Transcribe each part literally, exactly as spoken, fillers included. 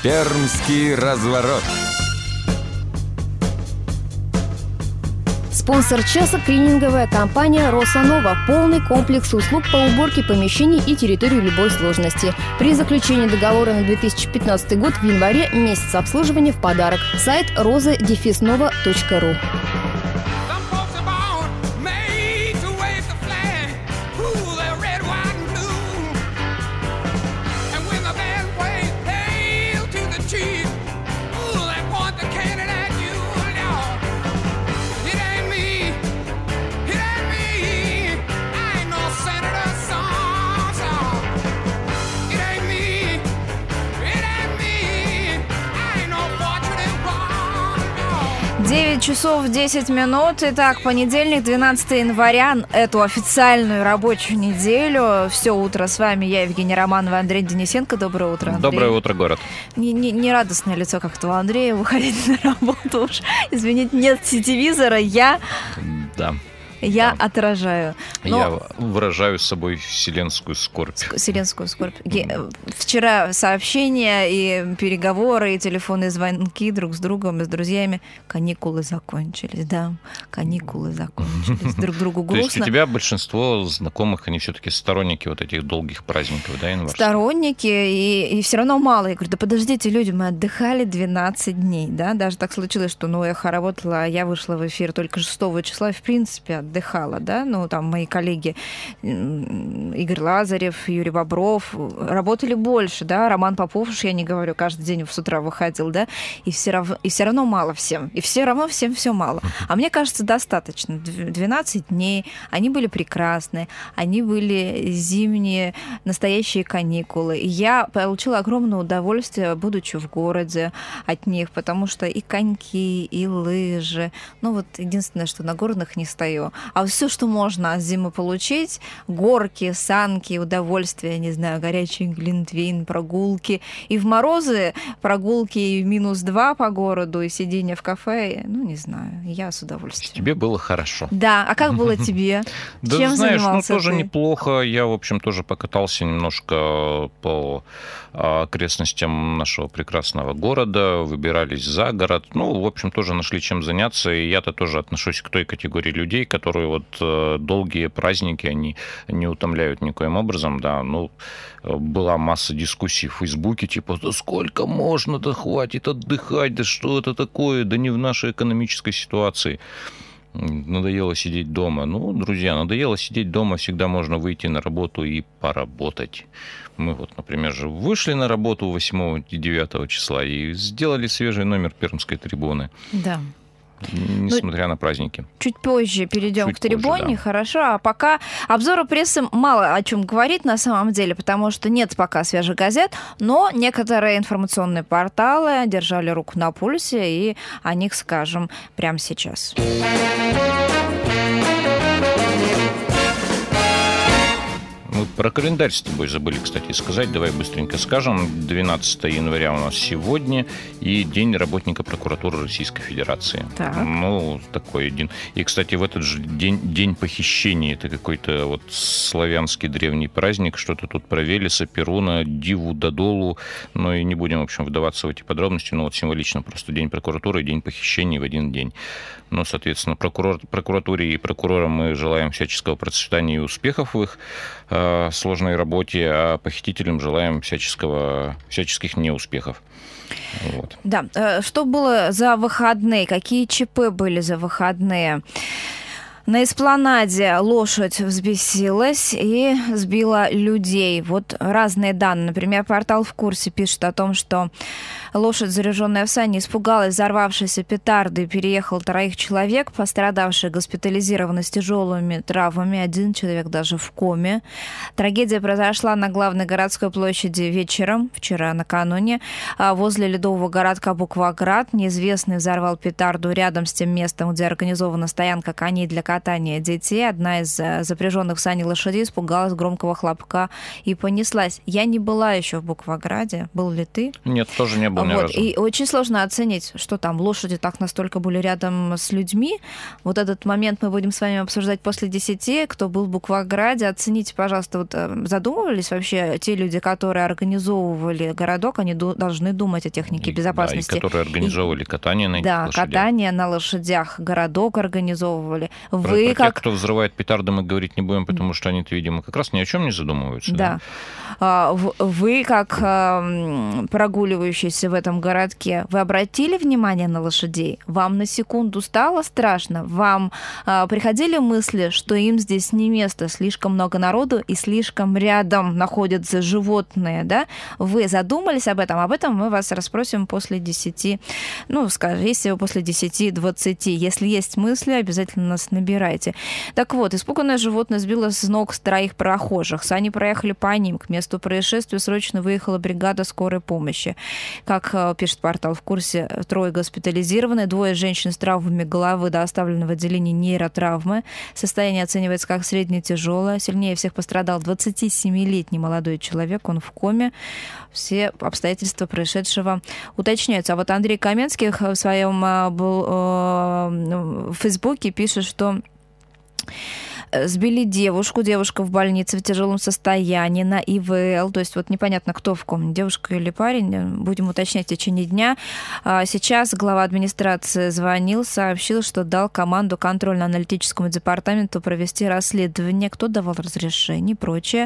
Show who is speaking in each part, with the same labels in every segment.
Speaker 1: Пермский разворот.
Speaker 2: Спонсор часа – клининговая компания «Росанова». Полный комплекс услуг по уборке помещений и территории любой сложности. При заключении договора на две тысячи пятнадцатый год в январе месяц обслуживания в подарок. Сайт роза дефис нова точка ру.
Speaker 3: девять часов десять минут. Итак, понедельник, двенадцатого января, эту официальную рабочую неделю. Все утро с вами я, Евгения Романова, Андрей Денисенко. Доброе утро, Андрей.
Speaker 4: Доброе утро, город.
Speaker 3: Не, не, не радостное лицо как-то у Андрея выходить на работу уж. Извините, нет телевизора, я...
Speaker 4: Да.
Speaker 3: Я
Speaker 4: да.
Speaker 3: отражаю.
Speaker 4: Но... Я выражаю с собой вселенскую скорбь.
Speaker 3: Вселенскую скорбь. Вчера сообщения и переговоры, и телефонные звонки друг с другом и с друзьями. Каникулы закончились, да. Каникулы закончились. Друг другу грустно.
Speaker 4: То есть у тебя большинство знакомых, они все-таки сторонники вот этих долгих праздников, да, январских?
Speaker 3: Сторонники, и, и все равно мало. Я говорю, да подождите, люди, мы отдыхали двенадцать дней, да. Даже так случилось, что, ну, Эхо работала, а я вышла в эфир только шестого числа, и, в принципе, отдыхала, да, ну, там мои коллеги Игорь Лазарев, Юрий Бобров работали больше, да, Роман Попов, уж я не говорю, каждый день с утра выходил, да, и все равно, и все равно мало всем, и все равно всем все мало. А мне кажется, достаточно. двенадцать дней, они были прекрасны, они были зимние, настоящие каникулы. И я получила огромное удовольствие, будучи в городе, от них, потому что и коньки, и лыжи, ну, вот единственное, что на горных не стою. А все, что можно от зимы получить, горки, санки, удовольствие, не знаю, горячий глинтвейн, прогулки. И в морозы прогулки и минус два по городу, и сидение в кафе, ну, не знаю, я с удовольствием.
Speaker 4: Тебе было хорошо.
Speaker 3: Да, а как было тебе?
Speaker 4: Да,
Speaker 3: Чем
Speaker 4: знаешь, ну, тоже
Speaker 3: ты?
Speaker 4: неплохо. Я, в общем, тоже покатался немножко по окрестностям нашего прекрасного города, выбирались за город. Ну, в общем, тоже нашли чем заняться. И я-то тоже отношусь к той категории людей, которые вот долгие праздники, они не утомляют никоим образом, да. Ну, была масса дискуссий в Фейсбуке, типа, да сколько можно, да хватит отдыхать, да что это такое, да не в нашей экономической ситуации. Надоело сидеть дома. Ну, друзья, надоело сидеть дома, всегда можно выйти на работу и поработать. Мы вот, например, же вышли на работу восьмого и девятого числа и сделали свежий номер Пермской трибуны.
Speaker 3: Да.
Speaker 4: Несмотря ну, на праздники.
Speaker 3: Чуть позже перейдем
Speaker 4: Чуть
Speaker 3: к трибуне,
Speaker 4: позже, да.
Speaker 3: Хорошо. А пока обзору прессы мало о чем говорит на самом деле, потому что нет пока свежих газет, но некоторые информационные порталы держали руку на пульсе, и о них скажем прямо сейчас.
Speaker 4: Мы про календарь с тобой забыли, кстати, сказать. Давай быстренько скажем. двенадцатого января у нас сегодня и День работника прокуратуры Российской Федерации.
Speaker 3: Так.
Speaker 4: Ну, такой один. И, кстати, в этот же день, день похищения. Это какой-то вот славянский древний праздник. Что-то тут про Велеса, Перуна, Диву, Додолу. Ну и не будем, в общем, вдаваться в эти подробности. Но вот символично просто День прокуратуры и День похищения в один день. Ну, соответственно, прокурор, прокуратуре и прокурорам мы желаем всяческого процветания и успехов в их э, сложной работе, а похитителям желаем всяческого, всяческих неуспехов. Вот.
Speaker 3: Да. Что было за выходные? Какие ЧП были за выходные? На эспланаде лошадь взбесилась и сбила людей. Вот разные данные. Например, портал «В курсе» пишет о том, что лошадь, заряженная в сани, испугалась взорвавшейся петарды и переехал троих человек. Пострадавшие госпитализированы с тяжелыми травмами. Один человек даже в коме. Трагедия произошла на главной городской площади вечером, вчера накануне, возле ледового городка Букваград. Неизвестный взорвал петарду рядом с тем местом, где организована стоянка коней для катания детей. Одна из запряженных в сани лошадей испугалась громкого хлопка и понеслась. Я не была еще в Буквограде. Был ли ты?
Speaker 4: Нет, тоже не был ни
Speaker 3: вот.
Speaker 4: разу.
Speaker 3: И очень сложно оценить, что там лошади так настолько были рядом с людьми. Вот этот момент мы будем с вами обсуждать после десяти. Кто был в Буквограде, оцените, пожалуйста, вот задумывались вообще те люди, которые организовывали городок, они ду- должны думать о технике безопасности.
Speaker 4: Да, и которые организовывали и... катание на этих
Speaker 3: да,
Speaker 4: лошадях.
Speaker 3: Да, катание на лошадях, городок организовывали.
Speaker 4: Про,
Speaker 3: Вы
Speaker 4: про
Speaker 3: как...
Speaker 4: тех, кто взрывает петарды, мы говорить не будем, потому что они-то, видимо, как раз ни о чем не задумываются.
Speaker 3: Да.
Speaker 4: да?
Speaker 3: Вы, как прогуливающийся в этом городке, вы обратили внимание на лошадей? Вам на секунду стало страшно? Вам приходили мысли, что им здесь не место, слишком много народу и слишком рядом находятся животные, да? Вы задумались об этом? Об этом мы вас расспросим после десяти, ну, скажем, если вы после десяти-двадцати. Если есть мысли, обязательно нас набирайте. Так вот, испуганное животное сбило с ног троих прохожих. Сани проехали по ним. К месту происшествия срочно выехала бригада скорой помощи. Как пишет портал «В курсе», трое госпитализированы, двое женщин с травмами головы доставлены в отделение нейротравмы. Состояние оценивается как средне-тяжелое. Сильнее всех пострадал двадцатисемилетний молодой человек, он в коме. Все обстоятельства происшедшего уточняются. А вот Андрей Каменский в своем в Фейсбуке пишет, что сбили девушку, девушка в больнице в тяжелом состоянии на И В Л, то есть вот непонятно, кто в ком, девушка или парень, будем уточнять в течение дня. Сейчас глава администрации звонил, сообщил, что дал команду контрольно-аналитическому департаменту провести расследование, кто давал разрешение и прочее.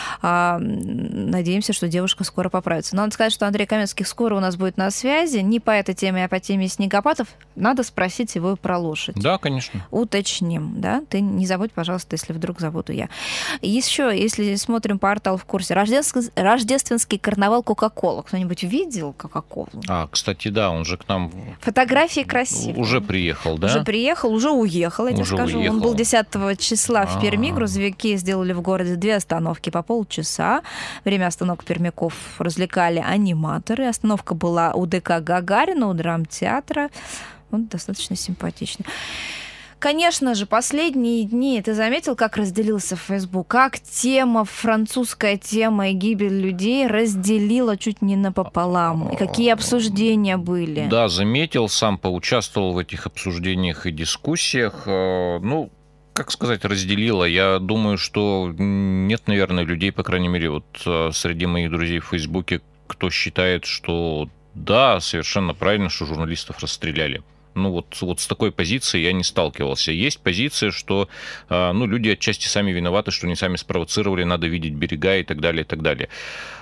Speaker 3: Надеемся, что девушка скоро поправится. Но надо сказать, что Андрей Каменский скоро у нас будет на связи, не по этой теме, а по теме снегопадов. Надо спросить его про лошадь.
Speaker 4: Да, конечно.
Speaker 3: Уточним, да? Ты не забудь, пожалуйста, Пожалуйста, если вдруг забуду я. Еще, если смотрим портал «В курсе», рождественский, рождественский карнавал Кока-Кола. Кто-нибудь видел Кока-Колу?
Speaker 4: А, кстати, да, он же к нам...
Speaker 3: Фотографии красивые.
Speaker 4: Уже приехал, да?
Speaker 3: Уже приехал, уже уехал, я тебе скажу. Уехал. Он был десятого числа в Перми. Грузовики сделали в городе две остановки по полчаса. Время остановок пермяков развлекали аниматоры. Остановка была у Д К Гагарина, у драмтеатра. Он достаточно симпатичный. Конечно же, последние дни, ты заметил, как разделился Facebook? Как тема, французская тема и гибель людей разделила чуть не напополам? И какие обсуждения были?
Speaker 4: Да, заметил, сам поучаствовал в этих обсуждениях и дискуссиях. Ну, как сказать, разделила. Я думаю, что нет, наверное, людей, по крайней мере, вот среди моих друзей в Фейсбуке, кто считает, что да, совершенно правильно, что журналистов расстреляли. Ну, вот, вот с такой позицией я не сталкивался. Есть позиция, что ну, люди отчасти сами виноваты, что не сами спровоцировали, надо видеть берега и так далее, и так далее.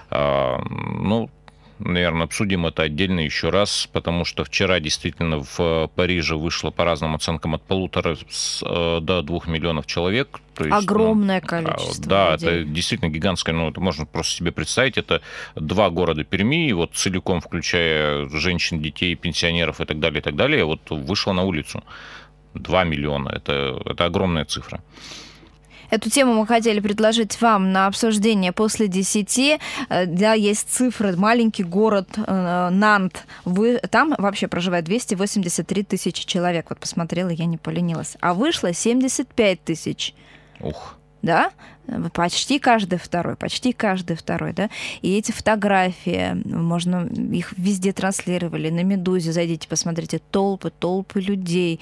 Speaker 4: Ну, наверное, обсудим это отдельно еще раз, потому что вчера действительно в Париже вышло, по разным оценкам, от полутора до двух миллионов человек. То есть,
Speaker 3: огромное
Speaker 4: ну,
Speaker 3: количество
Speaker 4: да,
Speaker 3: людей.
Speaker 4: Это действительно гигантское, ну, это можно просто себе представить. Это два города Перми, вот целиком, включая женщин, детей, пенсионеров и так далее, и так далее, вот вышло на улицу. Два миллиона. Это, это огромная цифра.
Speaker 3: Эту тему мы хотели предложить вам на обсуждение после десяти. Да, есть цифры. Маленький город э, Нант. Вы, там вообще проживает двести восемьдесят три тысячи человек. Вот посмотрела, я не поленилась. А вышло семьдесят пять тысяч.
Speaker 4: Ух.
Speaker 3: Да? Почти каждый второй, почти каждый второй, да. И эти фотографии, можно, их везде транслировали. На «Медузе» зайдите, посмотрите, толпы, толпы людей.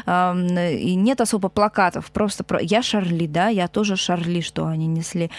Speaker 3: И нет особо плакатов, просто про... я Шарли, да, я тоже Шарли, что они несли.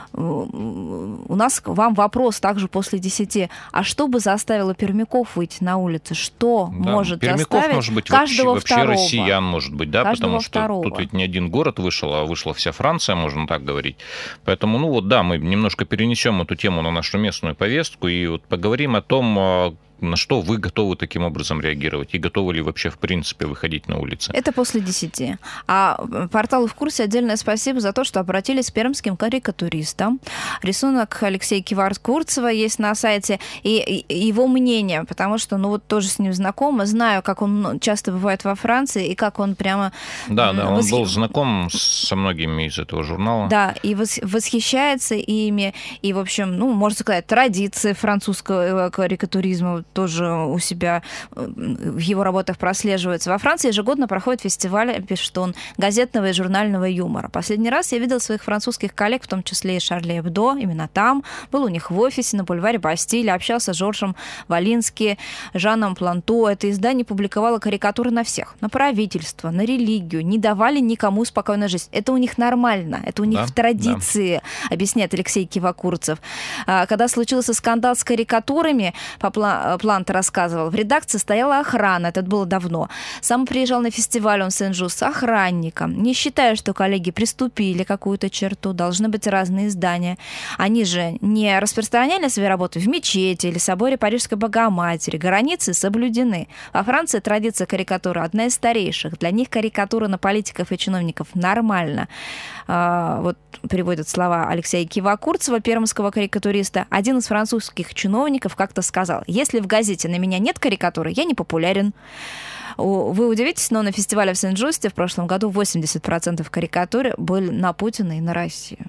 Speaker 3: У нас к вам вопрос также после десяти. А что бы заставило пермяков выйти на улицы? Что да, может пермяков, заставить
Speaker 4: может быть,
Speaker 3: каждого
Speaker 4: вообще,
Speaker 3: второго?
Speaker 4: Вообще россиян, может быть, да,
Speaker 3: каждого
Speaker 4: потому что
Speaker 3: второго.
Speaker 4: Тут ведь не один город вышел, а вышла вся Франция, можно так говорить. Поэтому, ну вот, да, мы немножко перенесем эту тему на нашу местную повестку и вот поговорим о том, на что вы готовы таким образом реагировать? И готовы ли вообще, в принципе, выходить на улицы? Это
Speaker 3: после десяти. А порталу «В курсе» отдельное спасибо за то, что обратились к пермским карикатуристам. Рисунок Алексея Кивард-Курцева есть на сайте. И его мнение, потому что, ну вот тоже с ним знакома, знаю, как он часто бывает во Франции, и как он прямо...
Speaker 4: Да, да, восх... он был знаком со многими из этого журнала.
Speaker 3: Да, и восхищается ими, и, в общем, ну, можно сказать, традиции французского карикатуризма. тоже у себя в его работах прослеживается. Во Франции ежегодно проходит фестиваль, пишет он, газетного и журнального юмора. Последний раз я видел своих французских коллег, в том числе и Шарли Эбдо, именно там, был у них в офисе на бульваре Бастиль, общался с Жоржем Валински, Жаном Планто. Это издание публиковало карикатуры на всех, на правительство, на религию, не давали никому спокойной жизни. Это у них нормально, это у них да, в традиции, да. объясняет Алексей Кивакурцев. Когда случился скандал с карикатурами, Планто рассказывал, в редакции стояла охрана, это было давно. Сам приезжал на фестиваль, он в Сен-Жу с охранником. Не считаю, что коллеги приступили какую-то черту, должны быть разные издания. Они же не распространяли свои работы в мечети или соборе Парижской Богоматери. Границы соблюдены. Во Франции традиция карикатуры одна из старейших. Для них карикатура на политиков и чиновников нормально. Вот приводят слова Алексея Кивакурцева, пермского карикатуриста. Один из французских чиновников как-то сказал, если в газете на меня нет карикатуры, я не популярен. Вы удивитесь, но на фестивале в Сен-Жусте в прошлом году восемьдесят процентов карикатур были на Путина и на Россию.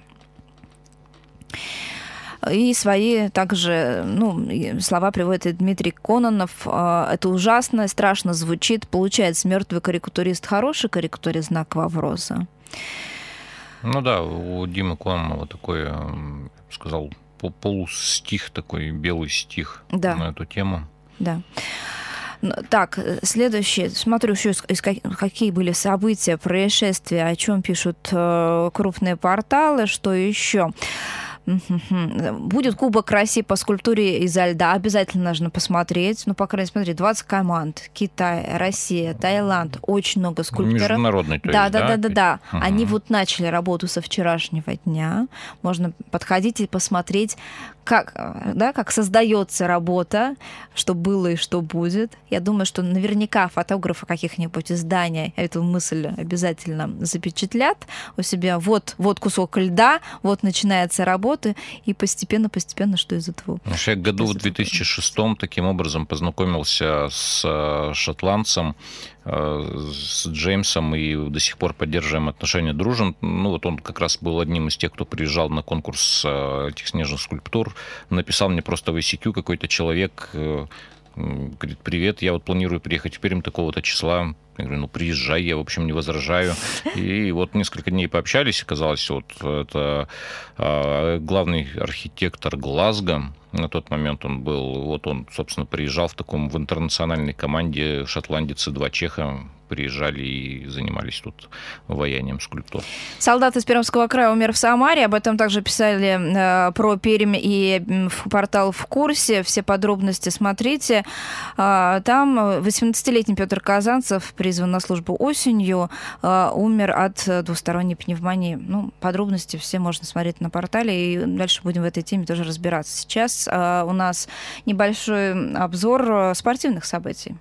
Speaker 3: И свои также ну, слова приводит и Дмитрий Кононов. Это ужасно, страшно звучит. Получается, мертвый карикатурист хороший карикатурист, знак вопроса.
Speaker 4: Ну да, у Димы Кононова такой, я бы сказал, полустих, такой белый стих да. на эту тему.
Speaker 3: Да. Так, следующее. Смотрю еще, какие были события, происшествия, о чем пишут крупные порталы, что еще. Будет Кубок России по скульптуре изо льда. Обязательно нужно посмотреть. Ну, по крайней мере, смотри, двадцать команд. Китай, Россия, Таиланд. Очень много скульпторов.
Speaker 4: Международный, то
Speaker 3: да,
Speaker 4: есть,
Speaker 3: да?
Speaker 4: Да,
Speaker 3: да, да, да.
Speaker 4: Угу.
Speaker 3: Они вот начали работу со вчерашнего дня. Можно подходить и посмотреть, как, да, как создается работа, что было и что будет. Я думаю, что наверняка фотографы каких-нибудь изданий эту мысль обязательно запечатлят у себя. Вот, вот кусок льда, вот начинается работа, и постепенно-постепенно, что из этого?
Speaker 4: Я году в две тысячи шестом таким образом познакомился с шотландцем, с Джеймсом, и до сих пор поддерживаем отношения, дружим. Ну, вот он как раз был одним из тех, кто приезжал на конкурс этих снежных скульптур. Написал мне просто в ай си кью какой-то человек, говорит, привет, я вот планирую приехать в Пермь такого-то числа. Я говорю, ну, приезжай, я, в общем, не возражаю. И вот несколько дней пообщались, оказалось, вот это главный архитектор Глазго. На тот момент он был, вот он, собственно, приезжал в таком, в интернациональной команде, шотландец и два чеха приезжали и занимались тут ваянием скульптур.
Speaker 3: Солдат из Пермского края умер в Самаре. Об этом также писали э, про Пермь и портал «В курсе». Все подробности смотрите. Э, там восемнадцатилетний Петр Казанцев, призван на службу осенью, э, умер от двусторонней пневмонии. Ну, подробности все можно смотреть на портале. И дальше будем в этой теме тоже разбираться. Сейчас э, у нас небольшой обзор спортивных событий.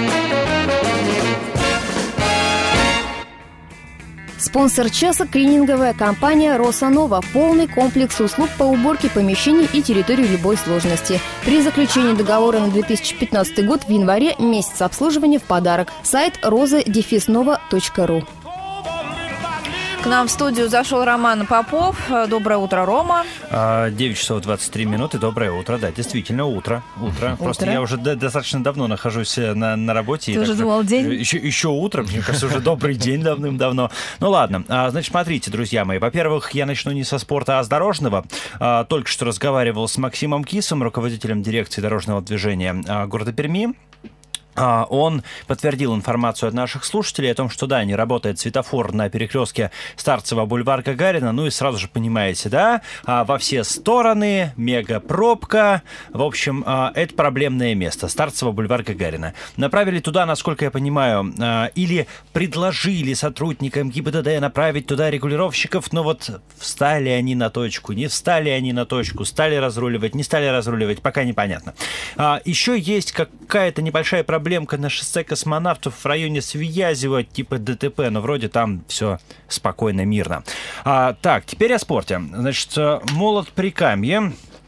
Speaker 2: Спонсор часа – клининговая компания «Росанова». Полный комплекс услуг по уборке помещений и территории любой сложности. При заключении договора на две тысячи пятнадцатый год в январе месяц обслуживания в подарок. Сайт роза дефис нова точка ру.
Speaker 3: К нам в студию зашел Роман Попов. Доброе утро, Рома.
Speaker 5: девять часов двадцать три минуты. Доброе утро. Да, действительно, утро. Утро. утро. Просто я уже достаточно давно нахожусь на, на работе.
Speaker 3: Ты уже думал день?
Speaker 5: Еще, еще утро. Мне кажется, уже добрый день давным-давно. Ну ладно. Значит, смотрите, друзья мои. Во-первых, я начну не со спорта, а с дорожного. Только что разговаривал с Максимом Кисом, руководителем дирекции дорожного движения города Перми. Он подтвердил информацию от наших слушателей о том, что да, не работает светофор на перекрестке Старцева, бульвар Гагарина. Ну и сразу же понимаете, да, во все стороны, мега пробка. В общем, это проблемное место. Старцева, бульвар Гагарина. Направили туда, насколько я понимаю, или предложили сотрудникам ГИБДД направить туда регулировщиков, но вот встали они на точку, не встали они на точку, стали разруливать, не стали разруливать, пока непонятно. Еще есть какая-то небольшая проблема. Проблемка на шоссе Космонавтов в районе Свиязева, типа ДТП, но вроде там все спокойно, мирно. А, так, теперь о спорте. Значит, молот Прикамье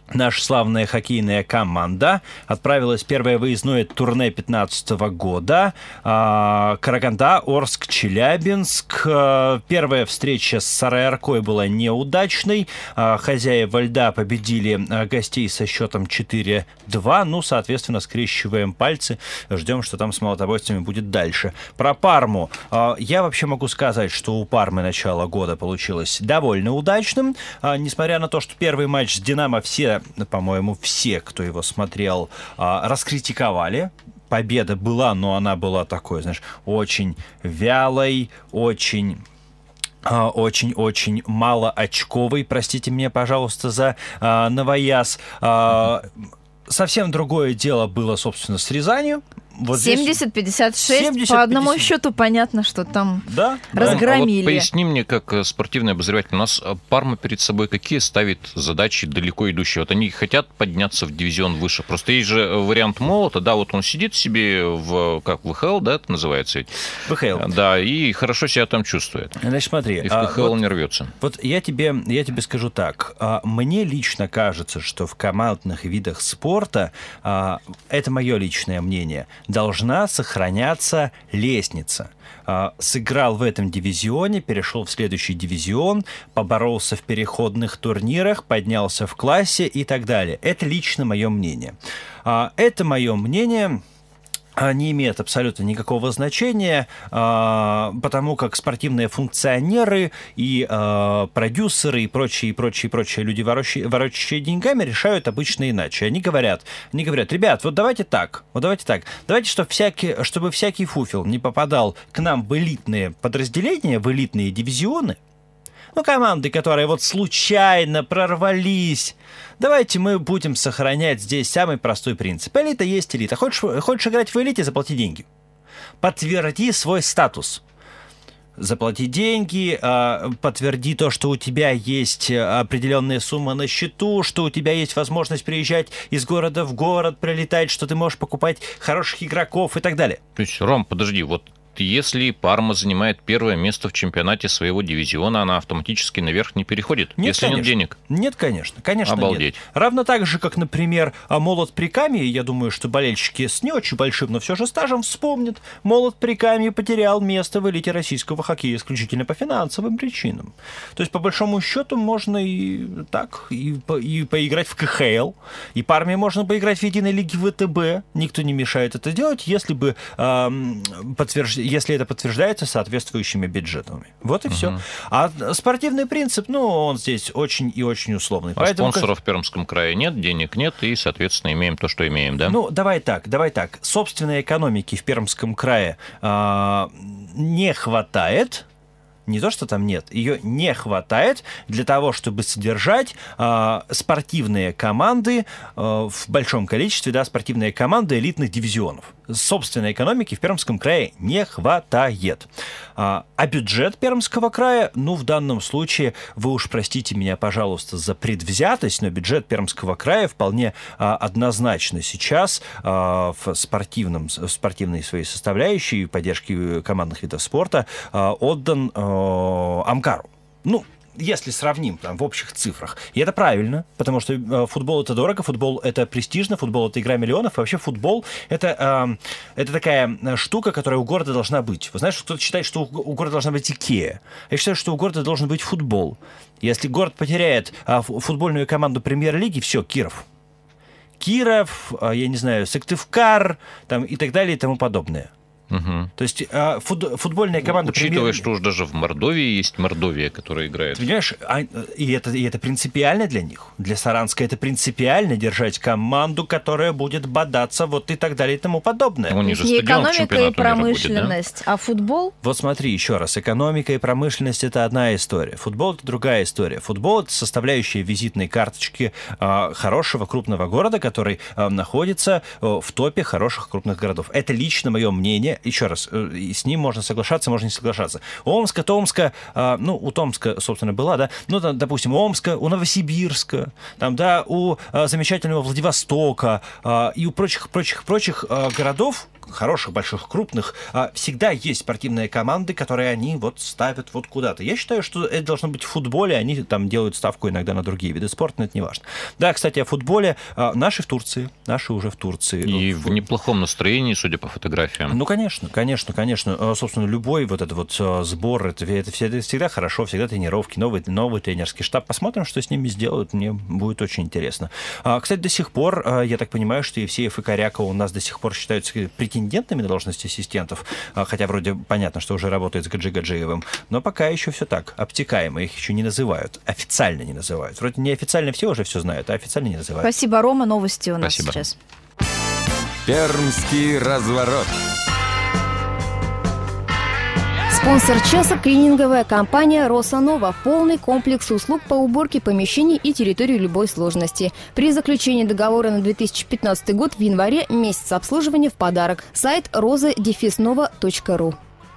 Speaker 5: наша славная хоккейная команда отправилась в первое выездное турне две тысячи пятнадцатого года. Караганда, Орск, Челябинск. Первая встреча с Сарай-Аркой была неудачной. Хозяева льда победили гостей со счетом четыре два. Ну, соответственно, скрещиваем пальцы. Ждем, что там с молотобойцами будет дальше. Про Парму. Я вообще могу сказать, что у Пармы начало года получилось довольно удачным. Несмотря на то, что первый матч с «Динамо» все, по-моему, все, кто его смотрел, раскритиковали. Победа была, но она была такой, знаешь, очень вялой, очень... очень-очень малоочковый, простите меня, пожалуйста, за а, новояз. А, совсем другое дело было, собственно, с Рязанью. Вот
Speaker 3: семьдесят пятьдесят шесть,
Speaker 5: семьдесят
Speaker 3: по одному
Speaker 5: пятьдесят.
Speaker 3: Счету понятно, что там
Speaker 5: да?
Speaker 3: разгромили.
Speaker 4: А вот поясни мне, как спортивный обозреватель, у нас Парма перед собой какие ставит задачи далеко идущие? Вот они хотят подняться в дивизион выше. Просто есть же вариант молота, да, вот он сидит себе в, как в ВХЛ, да, это называется ведь?
Speaker 5: ВХЛ.
Speaker 4: Да, и хорошо себя там чувствует.
Speaker 5: Значит, смотри.
Speaker 4: И в КХЛ
Speaker 5: а, вот,
Speaker 4: не рвется.
Speaker 5: Вот я тебе, я тебе скажу так. А, мне лично кажется, что в командных видах спорта, а, это мое личное мнение, должна сохраняться сохраняться лестница. Сыграл в этом дивизионе, перешел в следующий дивизион, поборолся в переходных турнирах, поднялся в классе и так далее. Это лично мое мнение. Это мое мнение не имеет абсолютно никакого значения, потому как спортивные функционеры и продюсеры и прочие, и прочие, и прочие люди, ворочащие деньгами, решают обычно иначе. Они говорят, они говорят, ребят, вот давайте так, вот давайте так, давайте, чтобы всякий, чтобы всякий фуфел не попадал к нам в элитные подразделения, в элитные дивизионы, ну, команды, которые вот случайно прорвались. Давайте мы будем сохранять здесь самый простой принцип. Элита есть элита. Хочешь, хочешь играть в элите, заплати деньги. Подтверди свой статус. Заплати деньги, подтверди то, что у тебя есть определенная сумма на счету, что у тебя есть возможность приезжать из города в город, прилетать, что ты можешь покупать хороших игроков и так далее.
Speaker 4: То есть, Ром, подожди, вот если Парма занимает первое место в чемпионате своего дивизиона, она автоматически наверх не переходит, нет, если конечно. Нет денег?
Speaker 5: Нет, конечно. Конечно,
Speaker 4: обалдеть.
Speaker 5: Нет. Равно так же, как, например, Молот Прикамье, я думаю, что болельщики с не очень большим, но все же стажем вспомнят, Молот Прикамье потерял место в элите российского хоккея исключительно по финансовым причинам. То есть, по большому счету, можно и так, и, по, и поиграть в КХЛ, и Парме можно поиграть в единой лиге ВТБ. Никто не мешает это делать, если бы э, подтверждение если это подтверждается соответствующими бюджетами. Вот и угу. все. А спортивный принцип, ну, он здесь очень и очень условный.
Speaker 4: А Поэтому... спонсоров в Пермском крае нет, денег нет, и, соответственно, имеем то, что имеем, да?
Speaker 5: Ну, давай так, давай так. Собственной экономики в Пермском крае а, не хватает. Не то, что там нет, ее не хватает для того, чтобы содержать э, спортивные команды э, в большом количестве, да, спортивные команды элитных дивизионов. Собственной экономики в Пермском крае не хватает. А, а бюджет Пермского края, ну, в данном случае, вы уж простите меня, пожалуйста, за предвзятость, но бюджет Пермского края вполне а, однозначно сейчас а, в, спортивном, в спортивной своей составляющей поддержки командных видов спорта а, отдан а, Амкару. Ну, если сравним там, в общих цифрах. И это правильно, потому что э, футбол — это дорого, футбол — это престижно, футбол — это игра миллионов, и вообще футбол — это, э, это такая штука, которая у города должна быть. Вы знаете, кто-то считает, что у, у города должна быть Икеа. Я считаю, что у города должен быть футбол. Если город потеряет э, футбольную команду премьер-лиги, все, Киров. Киров, э, я не знаю, Сыктывкар там, и так далее и тому подобное.
Speaker 4: Угу.
Speaker 5: То есть фут, футбольная команда...
Speaker 4: Учитывая, что уж даже в Мордовии есть Мордовия, которая играет.
Speaker 5: Ты понимаешь, и это, и это принципиально для них. Для Саранска это принципиально держать команду, которая будет бодаться вот и так далее и тому подобное.
Speaker 3: Не экономика и промышленность, будет, да? А футбол?
Speaker 5: Вот смотри, еще раз. Экономика и промышленность — это одна история. Футбол — это другая история. Футбол — это составляющая визитной карточки э, хорошего крупного города, который э, находится э, в топе хороших крупных городов. Это лично мое мнение. Еще раз, с ним можно соглашаться, можно не соглашаться. У Омска, Томска, ну, у Томска, собственно, была, да, ну, там, допустим, у Омска, у Новосибирска, там, да, у замечательного Владивостока и у прочих, прочих, прочих городов, хороших, больших, крупных, всегда есть спортивные команды, которые они вот ставят вот куда-то. Я считаю, что это должно быть в футболе, они там делают ставку иногда на другие виды спорта, но это не важно. Да, кстати, о футболе. Наши в Турции, наши уже в Турции.
Speaker 4: И в, в неплохом настроении, судя по фотографиям.
Speaker 5: Ну, конечно, конечно, конечно. Собственно, любой вот этот вот сбор, это, это всегда хорошо, всегда тренировки, новый, новый тренерский штаб. Посмотрим, что с ними сделают, мне будет очень интересно. Кстати, до сих пор, я так понимаю, что Евсеев и Коряков у нас до сих пор считаются претендентами на должность ассистентов, хотя вроде понятно, что уже работает с Гаджи Гаджиевым, но пока еще все так, обтекаемо, их еще не называют, официально не называют. Вроде неофициально все уже все знают, а официально не называют.
Speaker 3: Спасибо, Рома. Новости у нас
Speaker 4: Спасибо.
Speaker 3: сейчас.
Speaker 1: Пермский разворот.
Speaker 2: Спонсор часа – клининговая компания «Росанова». Полный комплекс услуг по уборке помещений и территории любой сложности. При заключении договора на две тысячи пятнадцатый год в январе месяц обслуживания в подарок. Сайт роза дефис нова точка ру.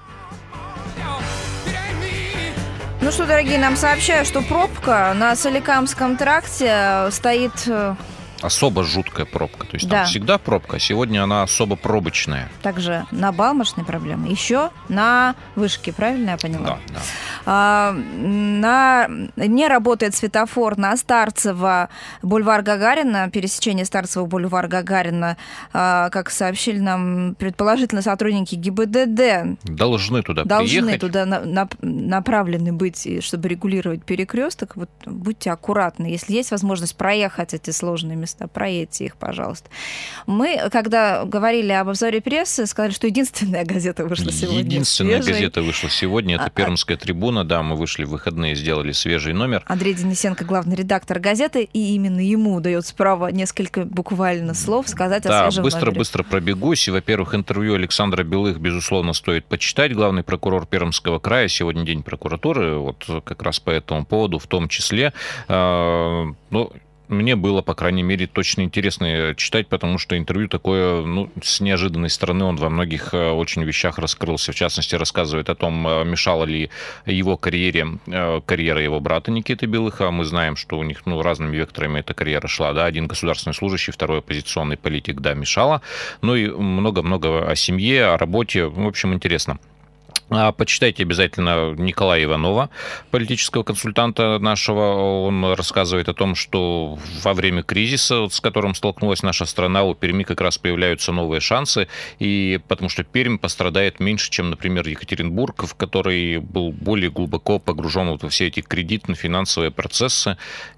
Speaker 3: Ну что, дорогие, нам сообщают, что пробка на Соликамском тракте стоит...
Speaker 4: Особо жуткая пробка. То есть
Speaker 3: да.
Speaker 4: там всегда пробка, а сегодня она особо пробочная.
Speaker 3: Также на Балмошной проблемы. Еще на Вышке, правильно я поняла?
Speaker 4: Да, да.
Speaker 3: А, на... Не работает светофор на Старцево, бульвар Гагарина, пересечение Старцево, бульвар Гагарина. А, как сообщили нам предположительно сотрудники ГИБДД.
Speaker 4: Должны туда
Speaker 3: должны
Speaker 4: приехать.
Speaker 3: Должны туда на, на, направлены быть, чтобы регулировать перекресток. Вот, будьте аккуратны. Если есть возможность проехать эти сложные места, проедьте их, пожалуйста. Мы, когда говорили об обзоре прессы, сказали, что единственная газета вышла сегодня.
Speaker 4: Единственная
Speaker 3: свежей.
Speaker 4: газета вышла сегодня. Это а, «Пермская трибуна». Да, мы вышли в выходные, сделали свежий номер.
Speaker 3: Андрей Денисенко, главный редактор газеты, и именно ему дается право несколько буквально слов сказать
Speaker 4: да,
Speaker 3: о свежем
Speaker 4: быстро,
Speaker 3: номере.
Speaker 4: быстро пробегусь. И, во-первых, интервью Александра Белых, безусловно, стоит почитать. Главный прокурор Пермского края. Сегодня день прокуратуры. Вот как раз по этому поводу в том числе. Э, ну, мне было, по крайней мере, точно интересно читать, потому что интервью такое, ну, с неожиданной стороны, он во многих очень вещах раскрылся. В частности, рассказывает о том, мешала ли его карьере карьера его брата Никиты Белыха. Мы знаем, что у них, ну, разными векторами эта карьера шла, да, один государственный служащий, второй оппозиционный политик, да, мешала. Ну и много-много о семье, о работе, в общем, интересно. Почитайте обязательно Николая Иванова, политического консультанта нашего. Он рассказывает о том, что во время кризиса, с которым столкнулась наша страна, у Перми как раз появляются новые шансы, и потому что Пермь пострадает меньше, чем, например, Екатеринбург, в который был более глубоко погружен вот во все эти кредитно-финансовые процессы,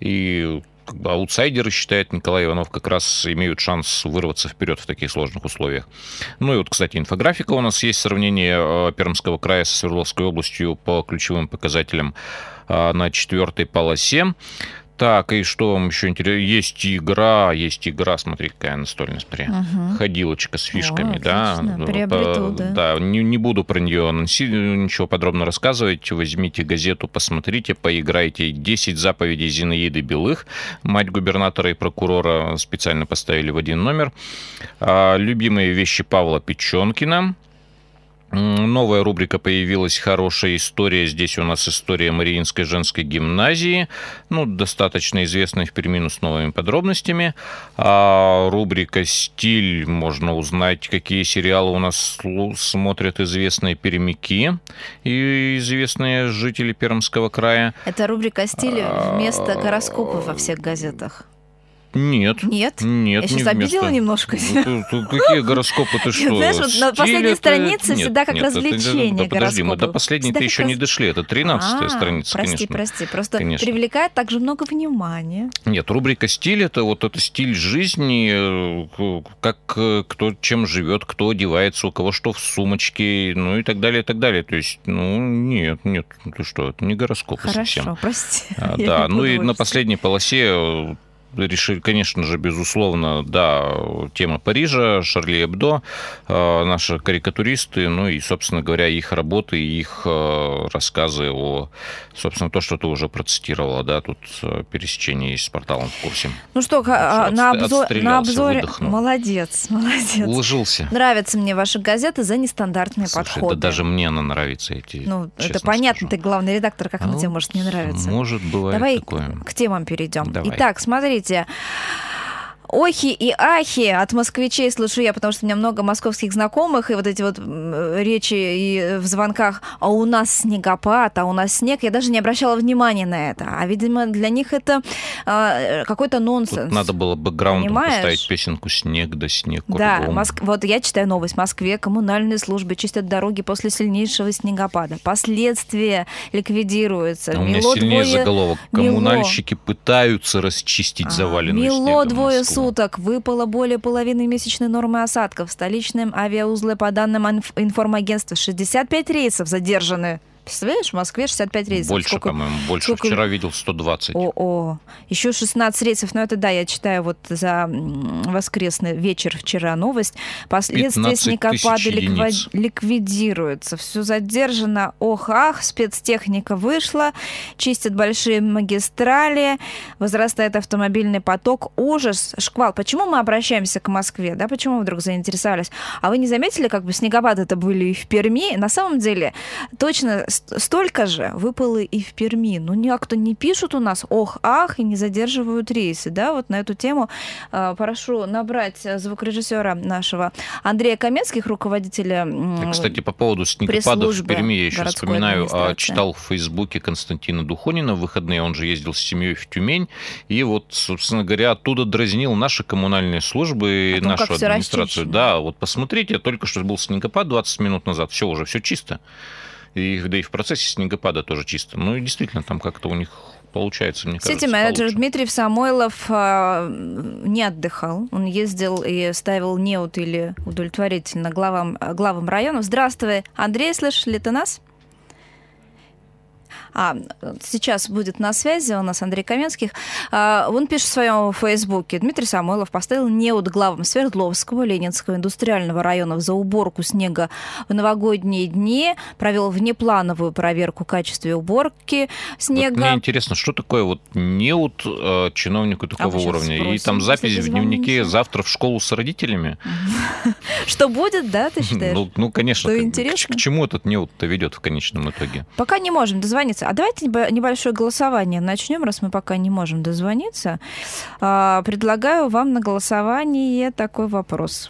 Speaker 4: и как бы аутсайдеры, считает Николай Иванов, как раз имеют шанс вырваться вперед в таких сложных условиях. Ну и вот, кстати, инфографика у нас есть, сравнение Пермского края со Свердловской областью по ключевым показателям на четвертой полосе. Так, и что вам еще интересно? Есть игра, есть игра, смотри, какая настольная, смотри. Угу. Ходилочка с фишками, О, да.
Speaker 3: Приобрету, да.
Speaker 4: Да, не, не буду про нее ничего подробно рассказывать. Возьмите газету, посмотрите, поиграйте. десять заповедей Зинаиды Белых, мать губернатора и прокурора, специально поставили в один номер. Любимые вещи Павла Печенкина. Новая рубрика появилась «Хорошая история». Здесь у нас история Мариинской женской гимназии. Ну, достаточно известная в Перми, но с новыми подробностями. А рубрика «Стиль». Можно узнать, какие сериалы у нас смотрят известные пермяки и известные жители Пермского края.
Speaker 3: Это рубрика «Стиль» вместо гороскопа во всех газетах.
Speaker 4: Нет.
Speaker 3: Нет?
Speaker 4: Нет.
Speaker 3: Я сейчас
Speaker 4: не
Speaker 3: обидела
Speaker 4: вместо...
Speaker 3: немножко.
Speaker 4: Ну, какие гороскопы, ты что?
Speaker 3: Знаешь, вот на последней это... странице нет, всегда как нет, развлечение
Speaker 4: это... да, подожди, мы до последней-то еще
Speaker 3: раз...
Speaker 4: не дошли. Это тринадцатая а, страница,
Speaker 3: прости,
Speaker 4: конечно.
Speaker 3: Прости, прости. Просто
Speaker 4: конечно.
Speaker 3: Привлекает также много внимания.
Speaker 4: Нет, рубрика «Стиль» — это вот это стиль жизни, как кто чем живет, кто одевается, у кого что в сумочке, ну и так далее, и так далее. То есть, ну, нет, нет, ты что, это не гороскопы
Speaker 3: Хорошо,
Speaker 4: совсем.
Speaker 3: Хорошо, прости.
Speaker 4: А, да, ну и на последней полосе решили, конечно же, безусловно, да, тема Парижа, Шарли Эбдо, э, наши карикатуристы, ну и, собственно говоря, их работы, их э, рассказы о, собственно, то, что ты уже процитировала, да, тут пересечение есть с порталом в курсе.
Speaker 3: Ну что, что на, обзор, на обзоре... Выдохнул. Молодец, молодец.
Speaker 4: Уложился.
Speaker 3: Нравятся мне ваши газеты за нестандартные
Speaker 4: Слушай,
Speaker 3: подходы.
Speaker 4: Да даже мне она нравится, эти.
Speaker 3: Ну, это понятно, скажу. Ты главный редактор, как а, она тебе может не нравиться.
Speaker 4: Может, бывает
Speaker 3: Давай
Speaker 4: такое.
Speaker 3: К темам перейдем.
Speaker 4: Давай.
Speaker 3: Итак, смотрите. Охи и ахи от москвичей слышу я, потому что у меня много московских знакомых, и вот эти вот речи и в звонках, а у нас снегопад, а у нас снег, я даже не обращала внимания на это. А, видимо, для них это а, какой-то нонсенс.
Speaker 4: Тут надо было бэкграундом поставить песенку «Снег да снег кругом».
Speaker 3: Да, Моск... вот я читаю новость. В Москве коммунальные службы чистят дороги после сильнейшего снегопада. Последствия ликвидируются.
Speaker 4: А у меня
Speaker 3: Мело
Speaker 4: сильнее
Speaker 3: двое...
Speaker 4: заголовок. Коммунальщики Мело... пытаются расчистить заваленную снегом
Speaker 3: Мело двое
Speaker 4: Москву.
Speaker 3: суток. Выпало более половины месячной нормы осадков. В столичном авиаузле, по данным информагентства, шестьдесят пять рейсов задержаны. Представляешь, в Москве шестьдесят пять рейсов.
Speaker 4: Больше,
Speaker 3: Сколько...
Speaker 4: по-моему. Больше.
Speaker 3: Сколько...
Speaker 4: Вчера видел сто двадцать.
Speaker 3: О-о. Еще шестнадцать рейсов. Но это да, я читаю вот за воскресный вечер вчера новость. Последствия снегопада ликви... ликвидируются. Все задержано. Ох-ах. Спецтехника вышла. Чистят большие магистрали. Возрастает автомобильный поток. Ужас. Шквал. Почему мы обращаемся к Москве? Да, почему мы вдруг заинтересовались? А вы не заметили, как бы снегопады это были и в Перми? На самом деле, точно столько же выпало и в Перми. Ну, никто не пишут у нас ох-ах и не задерживают рейсы. Да, вот на эту тему э, прошу набрать звукорежиссера нашего Андрея Каменских, руководителя э,
Speaker 4: Кстати, по поводу снегопадов в Перми, я еще вспоминаю, читал в Фейсбуке Константина Духонина в выходные, он же ездил с семьей в Тюмень, и вот, собственно говоря, оттуда дразнил наши коммунальные службы,
Speaker 3: том,
Speaker 4: нашу администрацию. Да, вот посмотрите, только что был снегопад двадцать минут назад, все, уже все чисто. И, да и в процессе снегопада тоже чисто. Ну и действительно, там как-то у них получается, мне кажется,
Speaker 3: Сити-менеджер
Speaker 4: получше.
Speaker 3: Дмитрий Самойлов э, не отдыхал. Он ездил и ставил неуд или удовлетворительно главам, главам районов. Здравствуй, Андрей, слышишь ли ты нас? А, сейчас будет на связи у нас Андрей Каменских. А, он пишет в своем фейсбуке. Дмитрий Самойлов поставил неуд главам Свердловского, Ленинского индустриального районов за уборку снега в новогодние дни, провел внеплановую проверку качества уборки снега.
Speaker 4: Вот мне интересно, что такое вот неуд э, чиновнику такого а уровня? Спросим, и там запись в дневнике «Завтра в школу с родителями».
Speaker 3: Что будет, да, ты считаешь?
Speaker 4: Ну, конечно. К чему этот неуд-то ведет в конечном итоге?
Speaker 3: Пока не можем дозвониться. А давайте небольшое голосование начнем, раз мы пока не можем дозвониться. Предлагаю вам на голосование такой вопрос.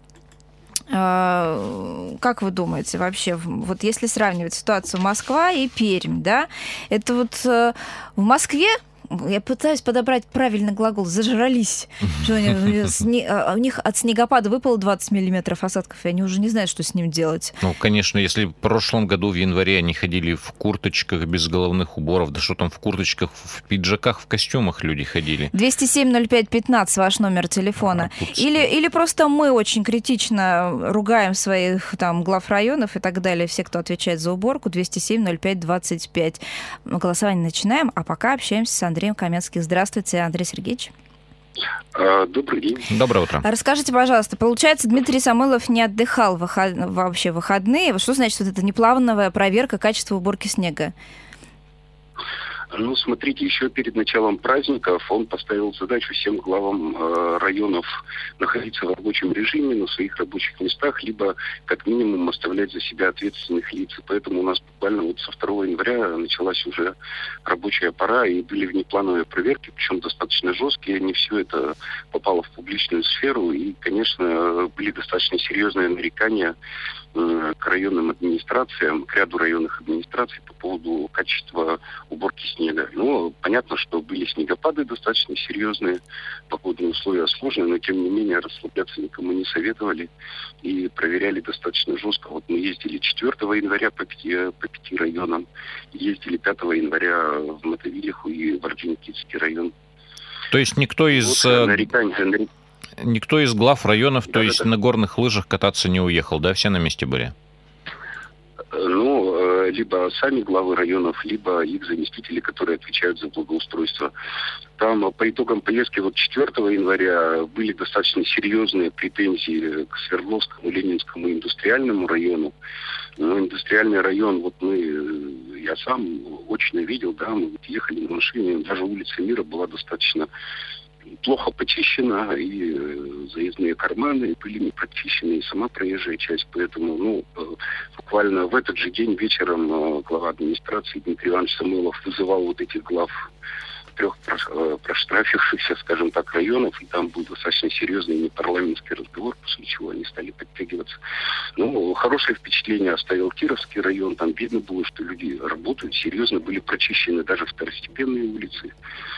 Speaker 3: Как вы думаете вообще, вот если сравнивать ситуацию Москва и Пермь, да, это вот в Москве, я пытаюсь подобрать правильный глагол, зажрались. Что они, у них от снегопада выпало двадцать миллиметров осадков, и они уже не знают, что с ним делать.
Speaker 4: Ну, конечно, если в прошлом году в январе они ходили в курточках без головных уборов, да что там в курточках, в пиджаках, в костюмах люди ходили.
Speaker 3: двести семь ноль пять пятнадцать ваш номер телефона. А, или, или просто мы очень критично ругаем своих там глав районов и так далее, все, кто отвечает за уборку, двести семь ноль пять двадцать пять. Голосование начинаем, а пока общаемся с Андреем Каменским. Здравствуйте, Андрей Сергеевич.
Speaker 6: Добрый день.
Speaker 4: Доброе утро.
Speaker 3: Расскажите, пожалуйста, получается, Дмитрий Самойлов не отдыхал выход... вообще в выходные. Что значит вот это неплавная проверка качества уборки снега?
Speaker 6: Ну, смотрите, еще перед началом праздников он поставил задачу всем главам э, районов находиться в рабочем режиме на своих рабочих местах, либо как минимум оставлять за себя ответственных лиц. Поэтому у нас буквально вот со второго января началась уже рабочая пора, и были внеплановые проверки, причем достаточно жесткие. Не все это попало в публичную сферу, и, конечно, были достаточно серьезные нарекания к районным администрациям, к ряду районных администраций по поводу качества уборки снега. Ну, понятно, что были снегопады достаточно серьезные, погодные условия сложные, но тем не менее расслабляться никому не советовали и проверяли достаточно жестко. Вот мы ездили четвёртого января по пяти, по пяти районам, ездили пятого января в Мотовилиху и в Орджоникидский район.
Speaker 4: То есть никто из...
Speaker 6: Вот, нарекания,
Speaker 4: Никто из глав районов, да, то есть
Speaker 6: да, да.
Speaker 4: на горных лыжах кататься не уехал, да? Все на месте были?
Speaker 6: Ну, либо сами главы районов, либо их заместители, которые отвечают за благоустройство. Там по итогам поездки вот четвёртого января были достаточно серьезные претензии к Свердловскому, Ленинскому индустриальному району. Ну, индустриальный район, вот мы, я сам очно видел, да, мы вот ехали на машине, даже улица Мира была достаточно плохо почищена, и заездные карманы были не прочищены, и сама проезжая часть. Поэтому, ну, буквально в этот же день вечером глава администрации Дмитрий Иванович Самойлов вызывал вот этих глав трех проштрафившихся, скажем так, районов, и там был достаточно серьезный непарламентский разговор, после чего они стали подтягиваться. Ну, хорошее впечатление оставил Кировский район, там видно было, что люди работают серьезно, были прочищены даже второстепенные улицы.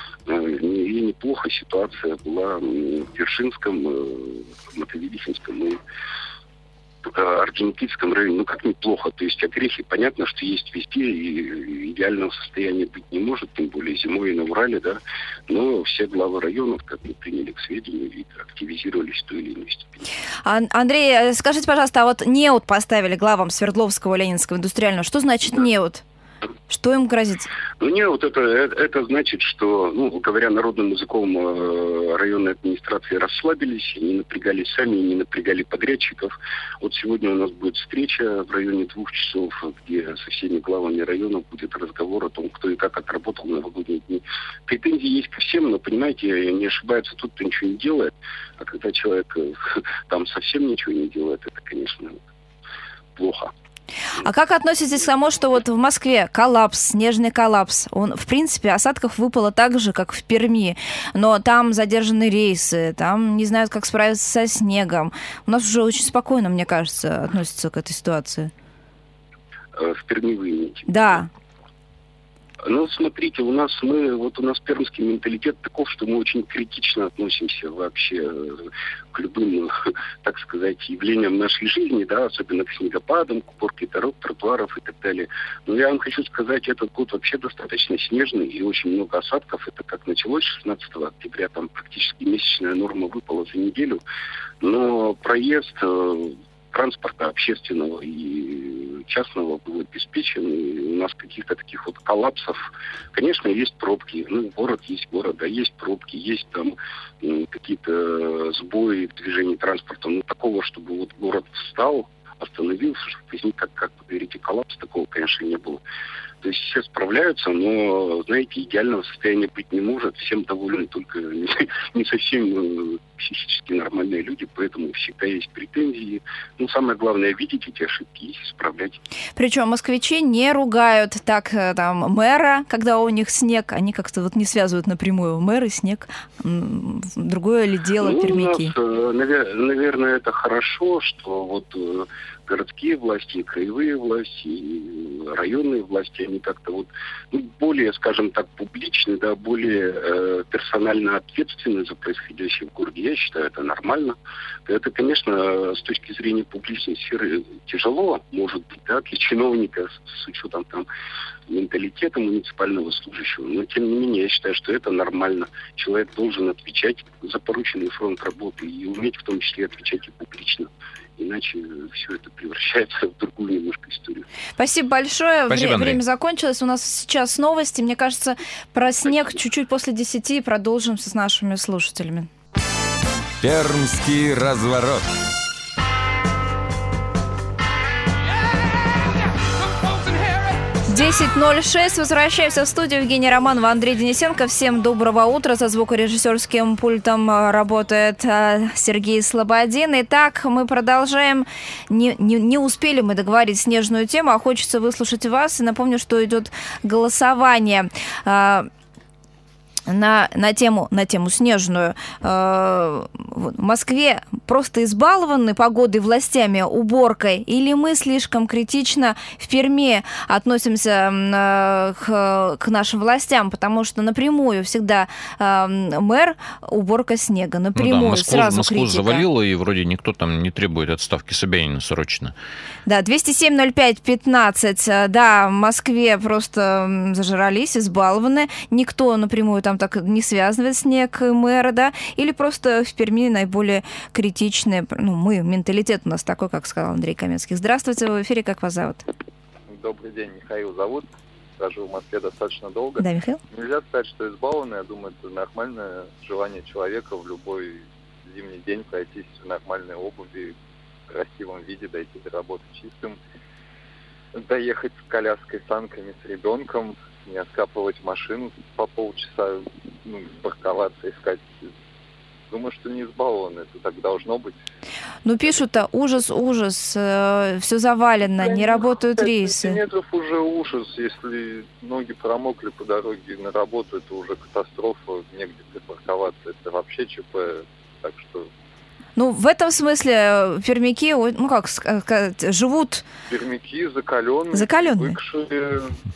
Speaker 6: И неплохо ситуация была в Вершинском, Мотовилихинском и Орджоникидском районе. Ну, как неплохо. То есть огрехи, понятно, что есть везде, и идеального состояния быть не может, тем более зимой и на Урале, да. Но все главы районов как бы приняли к сведению и активизировались в той или иной степени.
Speaker 3: Андрей, скажите, пожалуйста, а вот НЕУТ поставили главам Свердловского, Ленинского, Индустриального. Что значит да. НЕУТ? Что им грозит?
Speaker 6: Ну, нет, вот это, это, это значит, что, ну, говоря народным языком, районные администрации расслабились, не напрягали сами, не напрягали подрядчиков. Вот сегодня у нас будет встреча в районе двух часов, где со всеми главами районов будет разговор о том, кто и как отработал новогодние дни. Претензии есть ко всем, но, понимаете, не ошибается тот, кто ничего не делает. А когда человек там совсем ничего не делает, это, конечно, плохо.
Speaker 3: А как относитесь к тому, что вот в Москве коллапс, снежный коллапс? Он, в принципе, осадков выпало так же, как в Перми, но там задержаны рейсы, там не знают, как справиться со снегом. У нас уже очень спокойно, мне кажется, относятся к этой ситуации.
Speaker 6: В Перми вы имеете?
Speaker 3: Да.
Speaker 6: Ну, смотрите, у нас мы, вот у нас пермский менталитет таков, что мы очень критично относимся вообще к любым, так сказать, явлениям нашей жизни, да, особенно к снегопадам, к уборке дорог, тротуаров и так далее. Но я вам хочу сказать, этот год вообще достаточно снежный и очень много осадков. Это как началось шестнадцатого октября, там практически месячная норма выпала за неделю. Но проезд транспорта общественного и частного был обеспечен, и у нас каких-то таких вот коллапсов. Конечно, есть пробки, ну, город есть город, да, есть пробки, есть там м, какие-то сбои в движении транспорта, но такого, чтобы вот город встал, остановился, чтобы возник, как, как вы говорите, коллапс, такого, конечно, не было. То есть все справляются, но, знаете, идеального состояния быть не может. Всем довольны только не совсем психически нормальные люди, поэтому всегда есть претензии. Ну, самое главное, видеть эти ошибки и исправлять.
Speaker 3: Причем москвичи не ругают так там мэра, когда у них снег. Они как-то вот не связывают напрямую мэр и снег. Другое ли дело,
Speaker 6: ну,
Speaker 3: пермяки?
Speaker 6: У нас, наверное, это хорошо, что вот городские власти, и краевые власти, и районные власти, они как-то вот ну, более, скажем так, публичны, да, более э, персонально ответственны за происходящее в городе. Я считаю, это нормально. Это, конечно, с точки зрения публичной сферы тяжело, может быть, да, для чиновника с, с учетом там менталитета муниципального служащего. Но, тем не менее, я считаю, что это нормально. Человек должен отвечать за порученный фронт работы и уметь в том числе отвечать и публично. Иначе все это превращается в другую немножко историю.
Speaker 3: Спасибо большое.
Speaker 4: Спасибо,
Speaker 3: Вре- время закончилось. У нас сейчас новости. Мне кажется, про снег Спасибо. Чуть-чуть после десяти продолжим с нашими слушателями.
Speaker 1: Пермский разворот.
Speaker 3: десять ноль шесть. Возвращаемся в студию. Евгения Романова, Андрей Денисенко. Всем доброго утра. За звукорежиссерским пультом работает Сергей Слободин. Итак, мы продолжаем. Не, не, не успели мы договорить снежную тему, а хочется выслушать вас. И напомню, что идет голосование на, на, тему, на тему снежную. В Москве просто избалованы погодой, властями, уборкой? Или мы слишком критично в Перми относимся к, к нашим властям? Потому что напрямую всегда мэр уборка снега. Напрямую, ну да, Москву, сразу
Speaker 4: Москву
Speaker 3: критика.
Speaker 4: завалило, и вроде никто там не требует отставки Собянина срочно.
Speaker 3: Да, двести семь ноль пять пятнадцать. Да, в Москве просто зажрались, избалованы. Никто напрямую там так не связывает снег и мэра, да? Или просто в Перми наиболее критичные, ну, мы, менталитет у нас такой, как сказал Андрей Каменский. Здравствуйте, в эфире, как вас зовут?
Speaker 7: Добрый день, Михаил зовут. Живу в Москве достаточно долго.
Speaker 3: Да, Михаил?
Speaker 7: Нельзя сказать, что избалованный. Я думаю, это нормальное желание человека в любой зимний день пройтись в нормальной обуви, в красивом виде, дойти до работы чистым, доехать с коляской, санками, с ребенком, не откапывать машину по полчаса, ну, парковаться, искать Думаю, что не избалованы, это так должно быть.
Speaker 3: Ну, пишут-то ужас, ужас, э, все завалено, не работают
Speaker 7: пять
Speaker 3: рейсы.
Speaker 7: сантиметров уже ужас, если ноги промокли по дороге на работу, это уже катастрофа, негде припарковаться, это вообще ЧП, так что...
Speaker 3: Ну, в этом смысле пермяки, ну, как сказать, живут...
Speaker 7: Пермяки закаленные,
Speaker 3: Закаленные.
Speaker 7: привыкшие,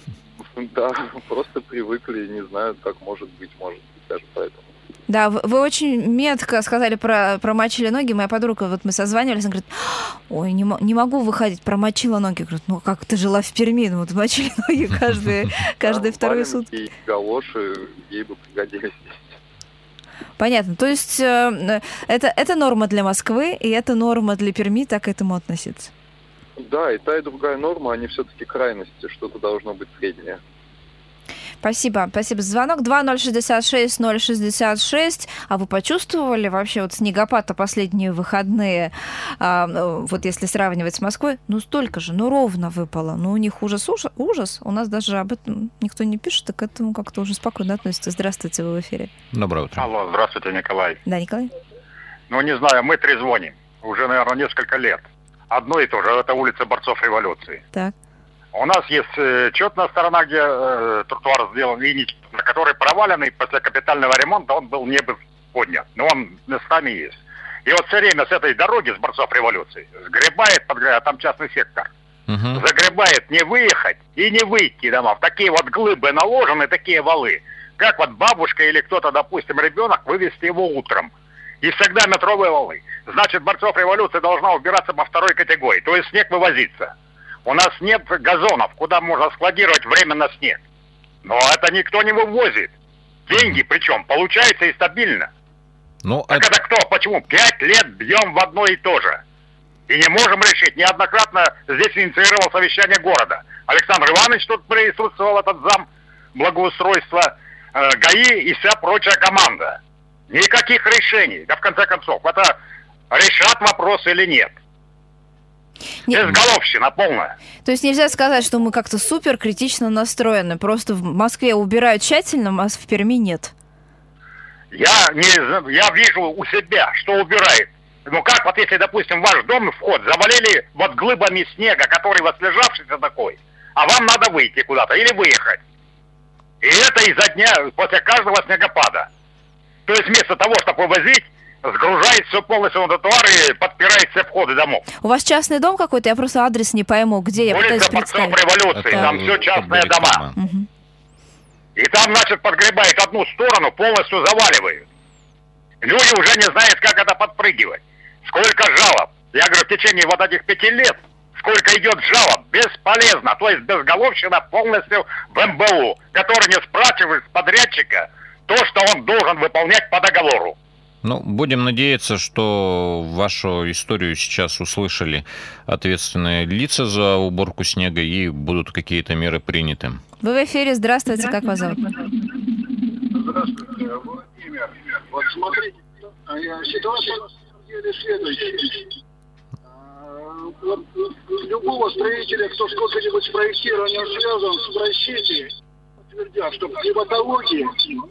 Speaker 7: да, просто привыкли, не знают, как может быть, может быть, даже поэтому.
Speaker 3: Да, вы, вы очень метко сказали про промочили ноги. Моя подруга, вот мы созванивались, она говорит, ой, не, не могу выходить, промочила ноги. Говорит, ну как ты жила в Перми? Ну вот мочили ноги каждые, каждые вторые сутки.
Speaker 7: Галоши ей бы пригодились.
Speaker 3: Понятно. То есть э, это, это норма для Москвы, и это норма для Перми, так к этому относиться?
Speaker 7: Да, и та, и другая норма, они все-таки крайности, что-то должно быть среднее.
Speaker 3: Спасибо, спасибо за звонок. два ноль шестьдесят шесть ноль шестьдесят шесть. А вы почувствовали вообще вот снегопад-то последние выходные? А, вот если сравнивать с Москвой, ну столько же, ну ровно выпало. Ну у них ужас, ужас, ужас. У нас даже об этом никто не пишет, так к этому как-то уже спокойно относятся. Здравствуйте, вы в эфире.
Speaker 4: Доброе утро.
Speaker 8: Алло, здравствуйте, Николай.
Speaker 3: Да, Николай?
Speaker 8: Ну, не знаю, мы трезвоним уже, наверное, несколько лет. Одно и то же, это улица Борцов Революции.
Speaker 3: Так.
Speaker 8: У нас есть э, четная сторона, где э, тротуар сделан, и нечетная, который проваленный после капитального ремонта, он был не бы поднят. Но он местами есть. И вот все время с этой дороги, с Борцов Революции, сгребает, подгребает, там частный сектор, uh-huh. загребает не выехать и не выйти домов. Такие вот глыбы наложены, такие валы. Как вот бабушка или кто-то, допустим, ребенок, вывезти его утром. И всегда метровые валы. Значит, Борцов Революции должна убираться по второй категории, то есть снег вывозиться. У нас нет газонов, куда можно складировать временно снег. Но это никто не вывозит. Деньги причем получается и стабильно.
Speaker 4: Ну,
Speaker 8: так это... это кто? Почему? Пять лет бьем в одно и то же. И не можем решить. Неоднократно здесь инициировал совещание города. Александр Иванович тут присутствовал, этот зам благоустройства, э, ГАИ и вся прочая команда. Никаких решений. Да в конце концов, это решат вопрос или нет.
Speaker 3: Нет.
Speaker 8: Безголовщина полная.
Speaker 3: То есть нельзя сказать, что мы как-то супер критично настроены. Просто в Москве убирают тщательно, а в Перми нет.
Speaker 8: Я, не, я вижу у себя, что убирает. Ну как вот если, допустим, ваш дом вход завалили вот глыбами снега, который вот слежавшийся такой, а вам надо выйти куда-то или выехать. И это изо дня, после каждого снегопада. То есть вместо того, чтобы вывозить, сгружает все полностью на тротуар и подпирает все входы домов.
Speaker 3: У вас частный дом какой-то? Я просто адрес не пойму. Где? Я
Speaker 8: улица Борцов Революции, это там все частные дома.
Speaker 3: Угу.
Speaker 8: И там, значит, подгребает одну сторону, полностью заваливают. Люди уже не знают, как это подпрыгивать. Сколько жалоб. Я говорю, в течение вот этих пяти лет, сколько идет жалоб, бесполезно. То есть безголовщина полностью в эм бэ у, который не спрашивает с подрядчика то, что он должен выполнять по договору.
Speaker 4: Ну, будем надеяться, что вашу историю сейчас услышали ответственные лица за уборку снега и будут какие-то меры приняты.
Speaker 3: Вы в эфире. Здравствуйте. Как вас зовут?
Speaker 9: Здравствуйте, Владимир. Вот смотрите, ситуация на самом деле следующая. Вот любого строителя, кто сколько-нибудь с проектированием связан, спросите, утвердят, что климатология...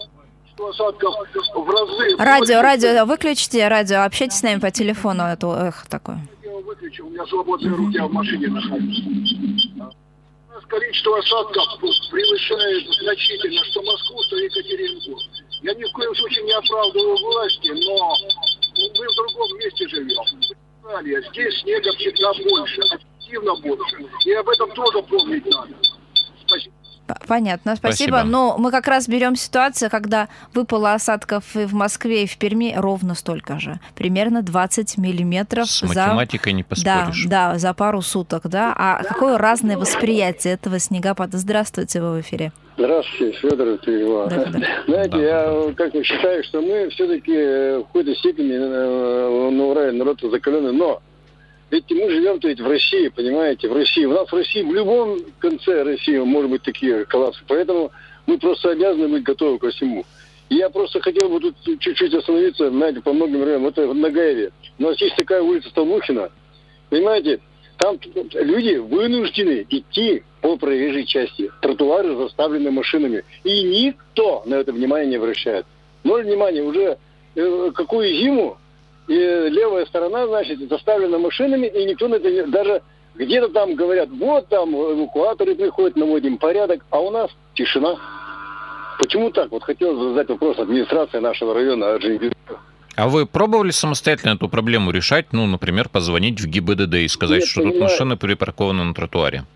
Speaker 9: В разы...
Speaker 3: Радио, радио, выключите радио, общайтесь с нами по телефону, это эхо такое.
Speaker 9: Я его выключу, у меня свободные руки, я в машине нахожусь. У нас количество осадков превышает значительно что Москву, что Екатеринбург. Я ни в коем случае не оправдываю власти, но мы в другом месте живем. Здесь снега всегда больше, активно больше. И об этом тоже помнить надо. Спасибо.
Speaker 3: Понятно, спасибо. спасибо. Но мы как раз берем ситуацию, когда выпало осадков и в Москве, и в Перми ровно столько же. Примерно двадцать миллиметров.
Speaker 4: С
Speaker 3: за...
Speaker 4: математикой не поспоришь.
Speaker 3: Да, да, за пару суток. Да? А какое разное восприятие этого снегопада? Здравствуйте, вы в эфире.
Speaker 10: Здравствуйте, Федор Тверева. Да, да. Знаете, да. я как бы считаю, что мы все-таки в какой-то степени ну, народ закаленный, но ведь мы живем-то ведь в России, понимаете, в России. У нас в России, в любом конце России может быть такие коллапсы. Поэтому мы просто обязаны быть готовы ко всему. И я просто хотел бы тут чуть-чуть остановиться, знаете, по многим районам. Это на Гаеве. У нас есть такая улица Столбухина. Понимаете, там люди вынуждены идти по проезжей части. Тротуары заставлены машинами. И никто на это внимание не обращает. Ноль внимания. Уже э, какую зиму, и левая сторона, значит, заставлена машинами, и никто на это не... Даже где-то там говорят, вот там эвакуаторы приходят, наводим порядок, а у нас тишина. Почему так? Вот хотел задать вопрос администрации нашего района Орджоникидзе.
Speaker 4: А вы пробовали самостоятельно эту проблему решать? Ну, например, позвонить в ГИБДД и сказать, Нет, что понимаю. Тут машины припаркованы на тротуаре?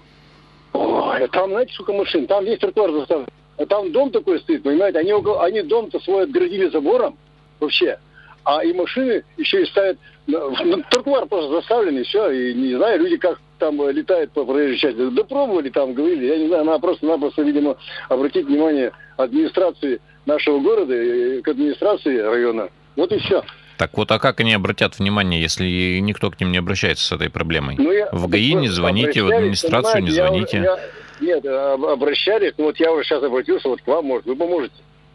Speaker 10: Ой, там, знаете, сколько машин? Там весь тротуар заставлен. Там дом такой стоит, понимаете? Они, они дом-то свой отгородили забором вообще. А и машины еще и ставят... Ну, тротуар просто заставлен, и все. И не знаю, люди как там летают по проезжей части. Да пробовали там, говорили. Я не знаю, надо просто-напросто, видимо, обратить внимание администрации нашего города и к администрации района. Вот и все.
Speaker 4: Так вот, а как они обратят внимание, если никто к ним не обращается с этой проблемой? Ну, я, в ГАИ не звоните, в администрацию не звоните.
Speaker 10: Я, я, нет, обращались, но вот я уже сейчас обратился вот к вам, может, вы поможете.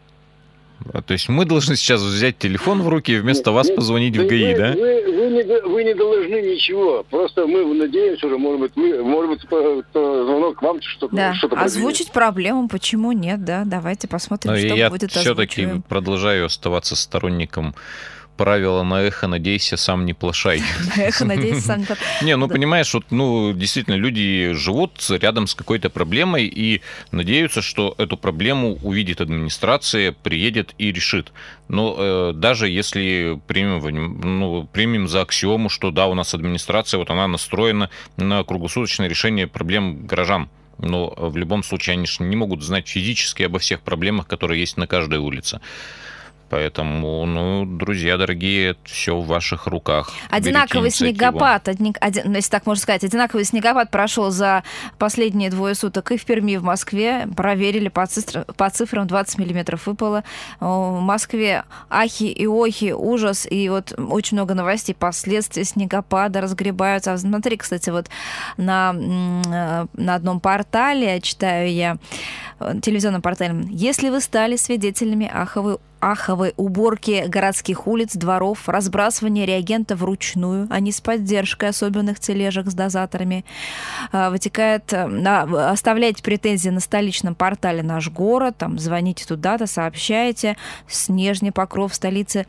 Speaker 4: То есть мы должны сейчас взять телефон в руки и вместо нет, вас нет, позвонить в ГАИ,
Speaker 10: вы,
Speaker 4: да?
Speaker 10: Вы, вы, не, вы не должны ничего. Просто мы надеемся уже, может быть, мы, может быть, звонок к вам что-то...
Speaker 3: Да,
Speaker 10: что-то
Speaker 3: озвучить проблему, почему нет, да? Давайте посмотрим,
Speaker 4: но
Speaker 3: что
Speaker 4: я
Speaker 3: будет
Speaker 4: все-таки продолжаю оставаться сторонником правила на эхо «надейся, сам не плашай».
Speaker 3: На эхо «надейся, сам не плашай».
Speaker 4: Не, ну понимаешь, вот, ну действительно, люди живут рядом с какой-то проблемой и надеются, что эту проблему увидит администрация, приедет и решит. Но э, даже если примем, ну, примем за аксиому, что да, у нас администрация, вот она настроена на круглосуточное решение проблем горожан. Но в любом случае они же не могут знать физически обо всех проблемах, которые есть на каждой улице. Поэтому, ну, друзья дорогие, все в ваших руках.
Speaker 3: Одинаковый снегопад, один, если так можно сказать, одинаковый снегопад прошел за последние двое суток и в Перми, и в Москве. Проверили по, цифр, по цифрам, двадцать миллиметров выпало. В Москве ахи и охи, ужас. И вот очень много новостей, последствия снегопада разгребаются. Смотри, кстати, вот на, на одном портале, читаю я, телевизионном портале, если вы стали свидетелями аховой аховой уборки городских улиц, дворов, разбрасывания реагента вручную, а не с поддержкой особенных тележек с дозаторами. Вытекает, оставляйте претензии на столичном портале «Наш город», там, звоните туда-то, сообщайте. Снежный покров в столице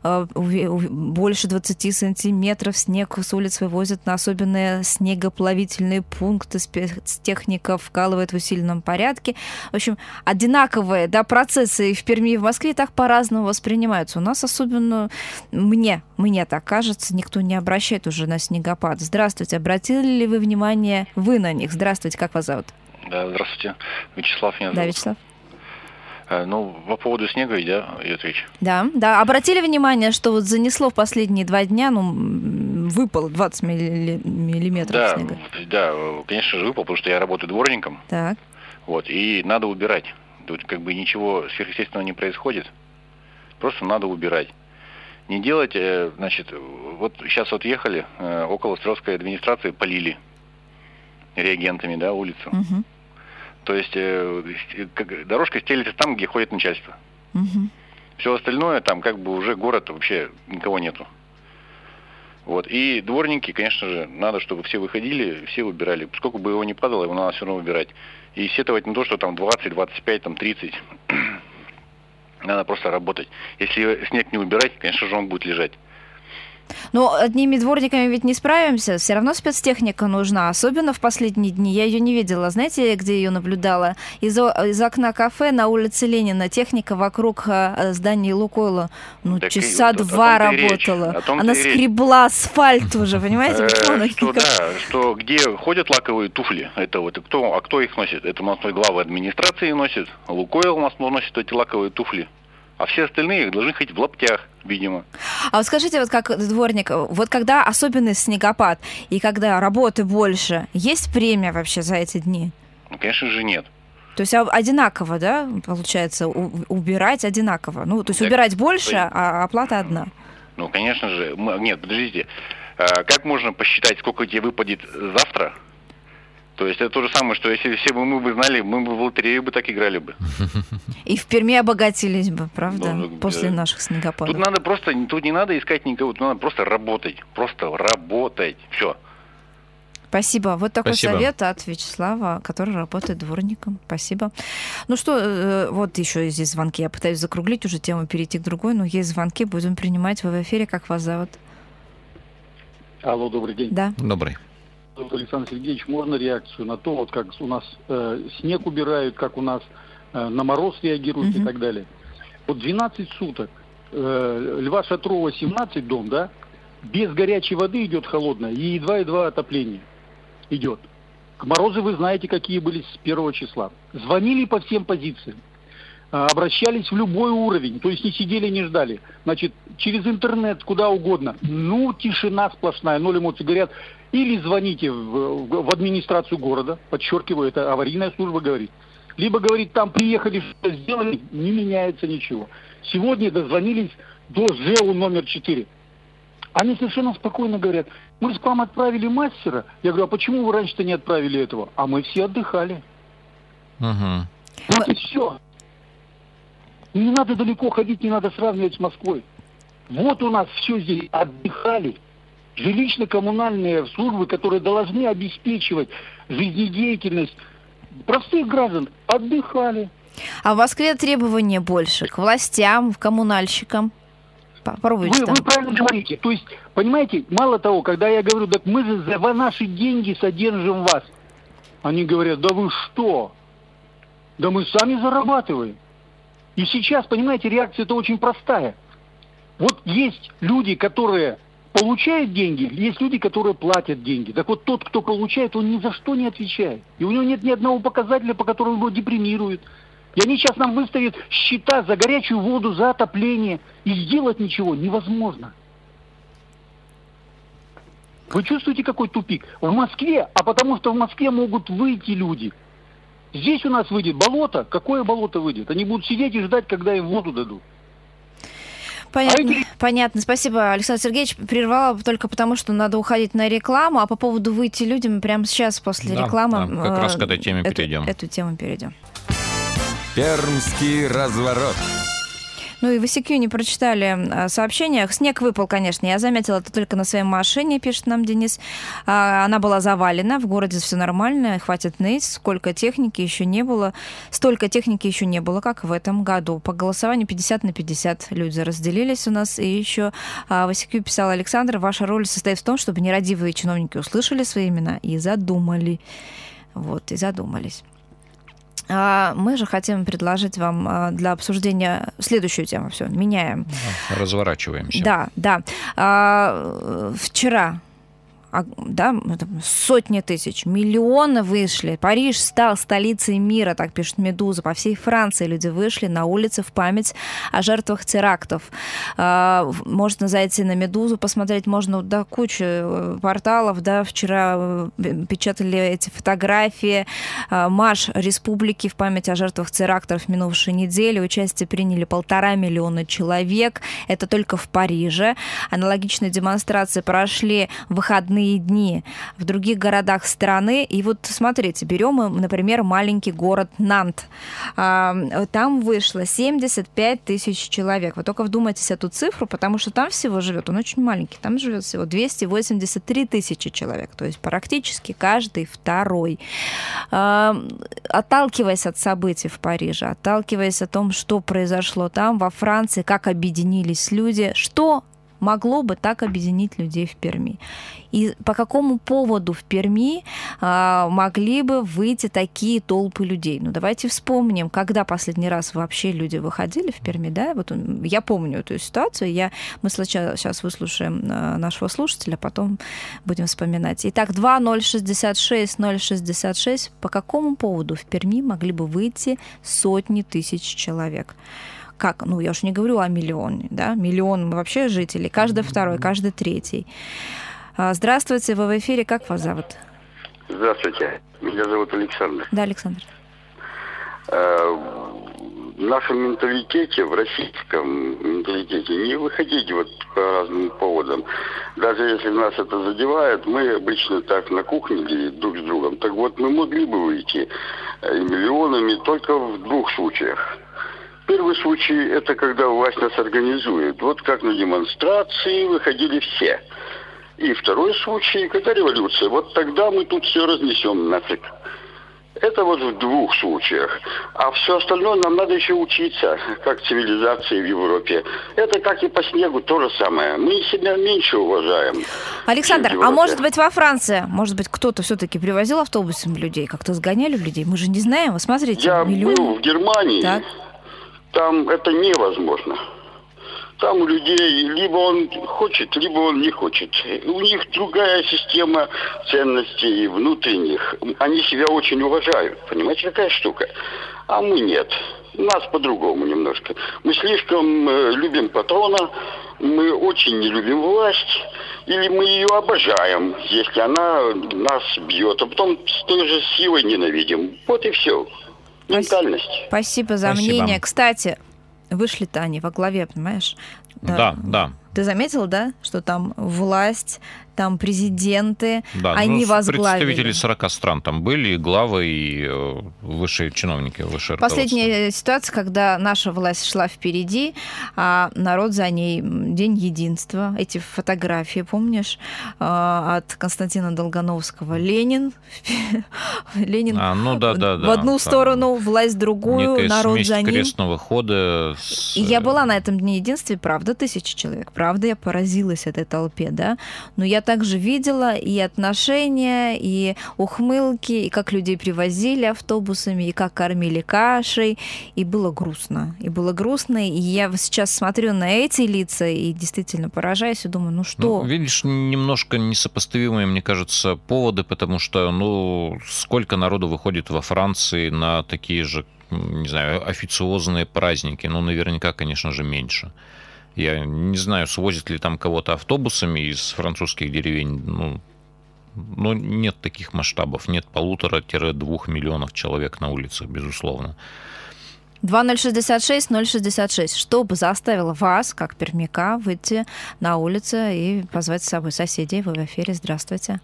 Speaker 3: больше двадцати сантиметров, снег с улиц вывозят на особенные снегоплавительные пункты, спецтехника вкалывает в усиленном порядке. В общем, одинаковые, да, процессы и в Перми, и в Москве так по-разному воспринимаются. У нас особенно, мне, мне так кажется, никто не обращает уже на снегопад. Здравствуйте, обратили ли вы внимание вы на них? Здравствуйте, как вас зовут?
Speaker 11: Да, здравствуйте, Вячеслав меня зовут.
Speaker 3: Да, Вячеслав.
Speaker 11: А, ну, по поводу снега идет, идет речь.
Speaker 3: Да, да, обратили внимание, что вот занесло в последние два дня, ну, выпало двадцать миллиметров
Speaker 11: да,
Speaker 3: снега?
Speaker 11: Да, конечно же выпал, потому что я работаю дворником.
Speaker 3: Так.
Speaker 11: Вот, и надо убирать. Тут как бы ничего сверхъестественного не происходит. Просто надо убирать. Не делать, значит, вот сейчас вот ехали, около Островской администрации полили реагентами, да, улицу.
Speaker 3: Угу.
Speaker 11: То есть дорожка стелится там, где ходит начальство.
Speaker 3: Угу.
Speaker 11: Все остальное там как бы уже город, вообще никого нету. Вот. И дворники, конечно же, надо, чтобы все выходили, все убирали. Сколько бы его ни падало, его надо все равно убирать. И сетовать на то, что там двадцать, двадцать пять, там тридцать. Надо просто работать. Если снег не убирать, конечно же, он будет лежать.
Speaker 3: Но одними дворниками ведь не справимся, все равно спецтехника нужна, особенно в последние дни. Я ее не видела. Знаете, где ее наблюдала? Из, из окна кафе на улице Ленина техника вокруг здания Лукойла. Ну, так часа и, два работала. Она скребла асфальт уже, понимаете?
Speaker 11: Что, да, что где ходят лаковые туфли, это вот кто, а кто их носит? Это у нас главы администрации носит, Лукойл у нас носит эти лаковые туфли. А все остальные должны ходить в лаптях, видимо.
Speaker 3: А вот скажите, вот как дворник, вот когда особенный снегопад и когда работы больше, есть премия вообще за эти дни?
Speaker 11: Ну, конечно же, нет.
Speaker 3: То есть одинаково, да, получается, убирать одинаково? Ну, то есть так, убирать больше, а оплата одна?
Speaker 11: Ну, конечно же. Нет, подождите. Как можно посчитать, сколько тебе выпадет завтра? То есть это то же самое, что если все бы мы бы знали, мы бы в лотерею бы так играли бы.
Speaker 3: И в Перми обогатились бы, правда, ну, после да. наших снегопадов.
Speaker 11: Тут надо просто, тут не надо искать никого, тут надо просто работать, просто работать, все.
Speaker 3: Спасибо. Вот такой
Speaker 4: Спасибо.
Speaker 3: совет от Вячеслава, который работает дворником. Спасибо. Ну что, вот еще здесь звонки. Я пытаюсь закруглить уже тему, перейти к другой, но есть звонки, будем принимать. Вы в эфире, как вас зовут?
Speaker 12: Алло, добрый день.
Speaker 3: Да.
Speaker 4: Добрый.
Speaker 12: Александр Сергеевич, можно реакцию на то, вот как у нас э, снег убирают, как у нас э, на мороз реагируют
Speaker 3: Мгм.
Speaker 12: и так далее. Вот двенадцать суток, э, Льва Шатрова семнадцать дом, да, без горячей воды идет холодная, и едва-едва отопление идет. Морозы вы знаете, какие были с первого числа. Звонили по всем позициям, э, обращались в любой уровень, то есть не сидели, не ждали. Значит, через интернет, куда угодно. Ну, тишина сплошная, ноль эмоций. Говорят, или звоните в, в, в администрацию города, подчеркиваю, это аварийная служба говорит. Либо, говорит, там приехали, что сделали, не меняется ничего. Сегодня дозвонились до ЖЭУ номер четыре. Они совершенно спокойно говорят, мы же к вам отправили мастера. Я говорю, а почему вы раньше-то не отправили этого? А мы все отдыхали.
Speaker 4: Угу.
Speaker 12: Вот и все. Не надо далеко ходить, не надо сравнивать с Москвой. Вот у нас все здесь отдыхали. Жилищно-коммунальные службы, которые должны обеспечивать жизнедеятельность простых граждан, отдыхали.
Speaker 3: А в Москве требования больше к властям, к коммунальщикам. Попробуйте
Speaker 12: Вы,
Speaker 3: там.
Speaker 12: вы правильно говорите. То есть, понимаете, мало того, когда я говорю, так мы же за наши деньги содержим вас. Они говорят, да вы что? Да мы сами зарабатываем. И сейчас, понимаете, реакция-то очень простая. Вот есть люди, которые получают деньги, есть люди, которые платят деньги. Так вот, тот, кто получает, он ни за что не отвечает. И у него нет ни одного показателя, по которому его депримируют. И они сейчас нам выставят счета за горячую воду, за отопление. И сделать ничего невозможно. Вы чувствуете, какой тупик? В Москве, а потому что в Москве могут выйти люди. Здесь у нас выйдет болото. Какое болото выйдет? Они будут сидеть и ждать, когда им воду дадут.
Speaker 3: Понятно,
Speaker 12: А эти-
Speaker 3: понятно. Спасибо, Александр Сергеевич. Прервала только потому, что надо уходить на рекламу. А по поводу выйти людям, прямо сейчас после
Speaker 4: Да,
Speaker 3: рекламы...
Speaker 4: да, как
Speaker 3: э,
Speaker 4: раз к этой теме
Speaker 3: эту-
Speaker 4: перейдем.
Speaker 3: Эту тему перейдем.
Speaker 1: Пермский разворот.
Speaker 3: Ну и в ай си кью не прочитали а, сообщения. Снег выпал, конечно. Я заметила это только на своей машине, пишет нам Денис. А, она была завалена. В городе все нормально. Хватит ныть. Сколько техники еще не было. Столько техники еще не было, как в этом году. По голосованию пятьдесят на пятьдесят люди разделились у нас. И еще а, в ай си кью писал Александр, ваша роль состоит в том, чтобы нерадивые чиновники услышали свои имена и задумали. Вот, и задумались. А мы же хотим предложить вам а, для обсуждения следующую тему. Все, меняем.
Speaker 4: Разворачиваемся.
Speaker 3: Да, да. А, вчера а, да, сотни тысяч, миллионы вышли. Париж стал столицей мира, так пишет «Медуза». По всей Франции люди вышли на улицы в память о жертвах терактов. А, можно зайти на «Медузу», посмотреть, можно, да, кучу порталов, да, вчера печатали эти фотографии. А, марш республики в память о жертвах терактов минувшей недели. Участие приняли полтора миллиона человек. Это только в Париже. Аналогичные демонстрации прошли в выходные дни в других городах страны. И вот смотрите, берем, например, маленький город Нант. Там вышло семьдесят пять тысяч человек. Вы только вдумайтесь эту цифру, потому что там всего живет, он очень маленький, там живет всего двести восемьдесят три тысячи человек, то есть практически каждый второй. Отталкиваясь от событий в Париже, отталкиваясь от том, что произошло там, во Франции, как объединились люди, что могло бы так объединить людей в Перми? И по какому поводу в Перми а, могли бы выйти такие толпы людей? Ну, давайте вспомним, когда последний раз вообще люди выходили в Перми, да? Вот он, я помню эту ситуацию. Я, мы сначала сейчас выслушаем а, нашего слушателя, потом будем вспоминать. Итак, два ноль шестьдесят шесть ноль шестьдесят шесть. По какому поводу в Перми могли бы выйти сотни тысяч человек? Как? Ну, я уж не говорю о миллионе, да? Миллион вообще жителей, каждый второй, каждый третий. Здравствуйте, вы в эфире, как вас зовут?
Speaker 6: Здравствуйте, меня зовут Александр.
Speaker 3: Да, Александр.
Speaker 6: В нашем менталитете, в российском менталитете, не выходите вот по разным поводам. Даже если нас это задевает, мы обычно так на кухне делим друг с другом. Так вот, мы могли бы выйти миллионами только в двух случаях. Первый случай – это когда власть нас организует. Вот как на демонстрации выходили все.
Speaker 13: И второй случай, когда революция. Вот тогда мы тут все разнесем нафиг. Это вот в двух случаях. А все остальное нам надо еще учиться, как цивилизации в Европе. Это как и по снегу то же самое. Мы себя меньше уважаем.
Speaker 3: Александр, а может быть во Франции, может быть кто-то все-таки привозил автобусом людей, как-то сгоняли людей? Мы же не знаем, вы смотрите.
Speaker 13: Я
Speaker 3: миллион...
Speaker 13: был в Германии,
Speaker 3: так.
Speaker 13: Там это невозможно. Там у людей либо он хочет, либо он не хочет. У них другая система ценностей внутренних. Они себя очень уважают. Понимаете, какая штука? А мы нет. У нас по-другому немножко. Мы слишком э, любим патрона, мы очень не любим власть, или мы ее обожаем, если она нас бьет, а потом с той же силой ненавидим. Вот и все. Ментальность.
Speaker 3: Спасибо за
Speaker 4: Спасибо.
Speaker 3: мнение. Кстати, вышли-то они во главе, понимаешь?
Speaker 4: Да, да. да.
Speaker 3: Ты заметил, да, что там власть, там президенты,
Speaker 4: да,
Speaker 3: они
Speaker 4: ну,
Speaker 3: возглавили.
Speaker 4: Представители сорока стран там были, и главы, и э, высшие чиновники, высшее
Speaker 3: Последняя ситуация, когда наша власть шла впереди, а народ за ней. День единства. Эти фотографии, помнишь, от Константина Долгановского. Ленин, Ленин
Speaker 4: а, ну, да, да, да,
Speaker 3: в одну
Speaker 4: там
Speaker 3: сторону, власть в другую, народ за ним.
Speaker 4: Крестного хода. С...
Speaker 3: И я была на этом Дне единства, правда, тысячи человек. Правда, я поразилась этой толпе, да. Но я также видела и отношения, и ухмылки, и как людей привозили автобусами, и как кормили кашей. И было грустно. И было грустно. И я сейчас смотрю на эти лица и действительно поражаюсь и думаю, ну что...
Speaker 4: Ну, видишь, немножко несопоставимые, мне кажется, поводы, потому что, ну, сколько народу выходит во Франции на такие же, не знаю, официозные праздники? Ну, наверняка, конечно же, меньше. Я не знаю, свозят ли там кого-то автобусами из французских деревень. Ну, но нет таких масштабов. Нет полутора-двух миллионов человек на улицах, безусловно.
Speaker 3: два ноль шестьдесят шесть ноль шестьдесят шесть. Что бы заставило вас, как пермяка, выйти на улицу и позвать с собой соседей? Вы в эфире. Здравствуйте.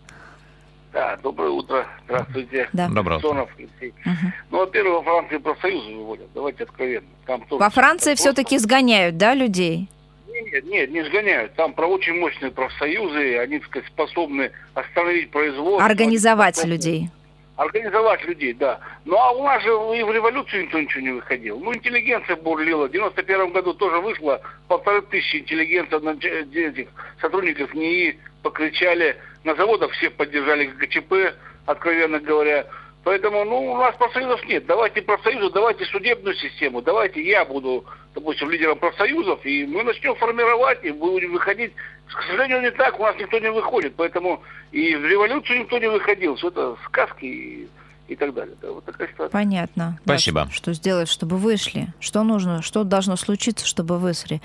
Speaker 14: Да, доброе утро. Здравствуйте.
Speaker 3: Да.
Speaker 4: Доброе утро.
Speaker 3: Угу.
Speaker 14: Ну, во-первых, во Франции профсоюзы выводят. Давайте откровенно. Там
Speaker 3: во Франции просто... все-таки сгоняют, да, людей?
Speaker 14: Нет, нет, не сгоняют. Там про очень мощные профсоюзы, они, так сказать, способны остановить производство.
Speaker 3: Организовать способны... людей.
Speaker 14: Организовать людей, да. Ну, а у нас же и в революцию никто ничего не выходил. Ну, интеллигенция бурлила. В девяносто первом году тоже вышло полторы тысячи интеллигентов, этих сотрудников НИИ покричали. На заводах всех поддержали ГЧП, откровенно говоря. Поэтому, ну, у нас профсоюзов нет. Давайте профсоюзы, давайте судебную систему, давайте я буду, допустим, лидером профсоюзов, и мы начнем формировать, и будем выходить. К сожалению, не так, у нас никто не выходит, поэтому и в революцию никто не выходил. Все это сказки и, и так далее. Да, вот такая ситуация.
Speaker 3: Понятно.
Speaker 4: Спасибо.
Speaker 3: Да, что сделать, чтобы вышли? Что нужно, что должно случиться, чтобы вышли?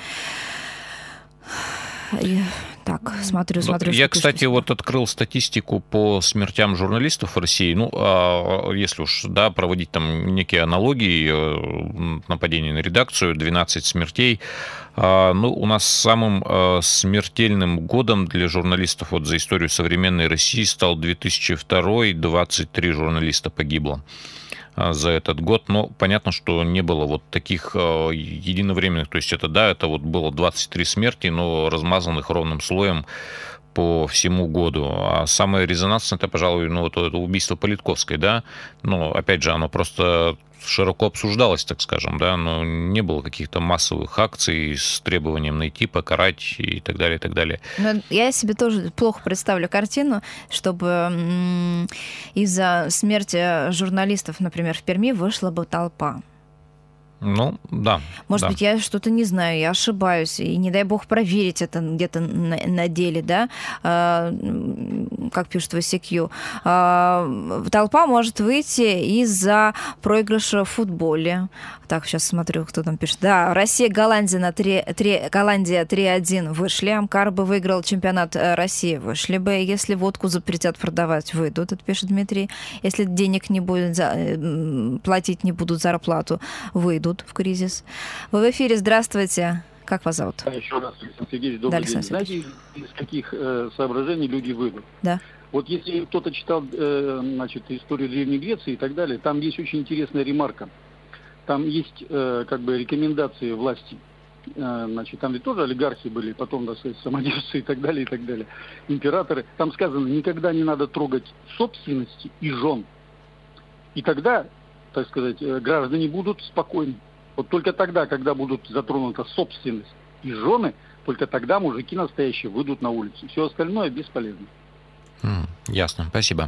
Speaker 3: Так, смотрю, смотрю.
Speaker 4: Я, кстати, вот открыл статистику по смертям журналистов в России. Ну, а если уж, да, проводить там некие аналогии, нападения на редакцию, двенадцать смертей. Ну, у нас самым смертельным годом для журналистов вот за историю современной России стал две тысячи второй, двадцать три журналиста погибло за этот год, но понятно, что не было вот таких э, единовременных, то есть это, да, это вот было двадцать три смерти, но размазанных ровным слоем по всему году. А самое резонансное, это, пожалуй, ну, вот это убийство Политковской, да, но, опять же, оно просто широко обсуждалось, так скажем, да, но не было каких-то массовых акций с требованием найти, покарать и так далее, и так далее.
Speaker 3: Но я себе тоже плохо представлю картину, чтобы м- из-за смерти журналистов, например, в Перми вышла бы толпа.
Speaker 4: Ну, да.
Speaker 3: Может
Speaker 4: да.
Speaker 3: быть, я что-то не знаю, я ошибаюсь, и не дай бог проверить это где-то на, на деле, да, а, как пишет в ай си кью. А, толпа может выйти из-за проигрыша в футболе. Так, сейчас смотрю, кто там пишет. Да, Россия, Голландия, на три, три, Голландия три один вышли. Амкар бы выиграл чемпионат России, вышли бы. Если водку запретят продавать, выйдут, это пишет Дмитрий. Если денег не будет, платить не будут зарплату, выйдут в кризис. Вы в эфире, здравствуйте. Как вас зовут?
Speaker 12: Да, еще раз, Александр Сергеевич, добрый
Speaker 3: да,
Speaker 12: день. Знаете, из каких э, соображений люди выйдут?
Speaker 3: Да.
Speaker 12: Вот если кто-то читал э, значит, историю Древней Греции и так далее, там есть очень интересная ремарка. Там есть э, как бы рекомендации власти. значит, там ведь тоже олигархи были, потом, да, самодержцы и так далее, и так далее, императоры. Там сказано, никогда не надо трогать собственности и жен. И тогда, так сказать, граждане будут спокойны. Вот только тогда, когда будут затронута собственность и жены, только тогда мужики настоящие выйдут на улицу. Все остальное бесполезно.
Speaker 4: Mm, ясно, спасибо.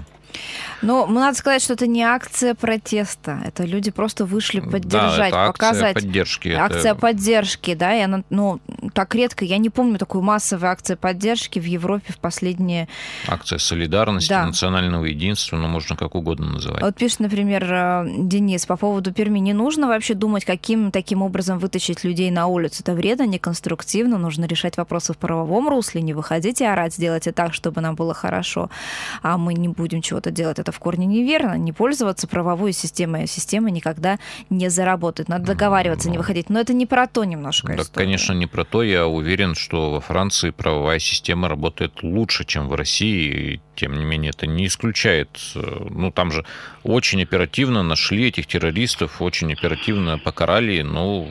Speaker 3: Но надо сказать, что это не акция протеста. Это люди просто вышли поддержать,
Speaker 4: да, это
Speaker 3: показать.
Speaker 4: Акция поддержки.
Speaker 3: Акция
Speaker 4: это...
Speaker 3: поддержки, да. И она, ну, так редко, я не помню такой массовой акции поддержки в Европе в последние...
Speaker 4: Акция солидарности, да. Национального единства, ну, можно как угодно называть.
Speaker 3: Вот пишет, например, Денис, по поводу Перми. Не нужно вообще думать, каким таким образом вытащить людей на улицу. Это вредно, неконструктивно. Нужно решать вопросы в правовом русле, не выходить и орать, сделайте так, чтобы нам было хорошо. А мы не будем чего-то делать. Это в корне неверно. Не пользоваться правовой системой. Система никогда не заработает. Надо договариваться, ну, не выходить. Но это не про то немножко.
Speaker 4: Да, история. Конечно, не про то. Я уверен, что во Франции правовая система работает лучше, чем в России. И, тем не менее, это не исключает. Ну, там же очень оперативно нашли этих террористов, очень оперативно покарали. Ну...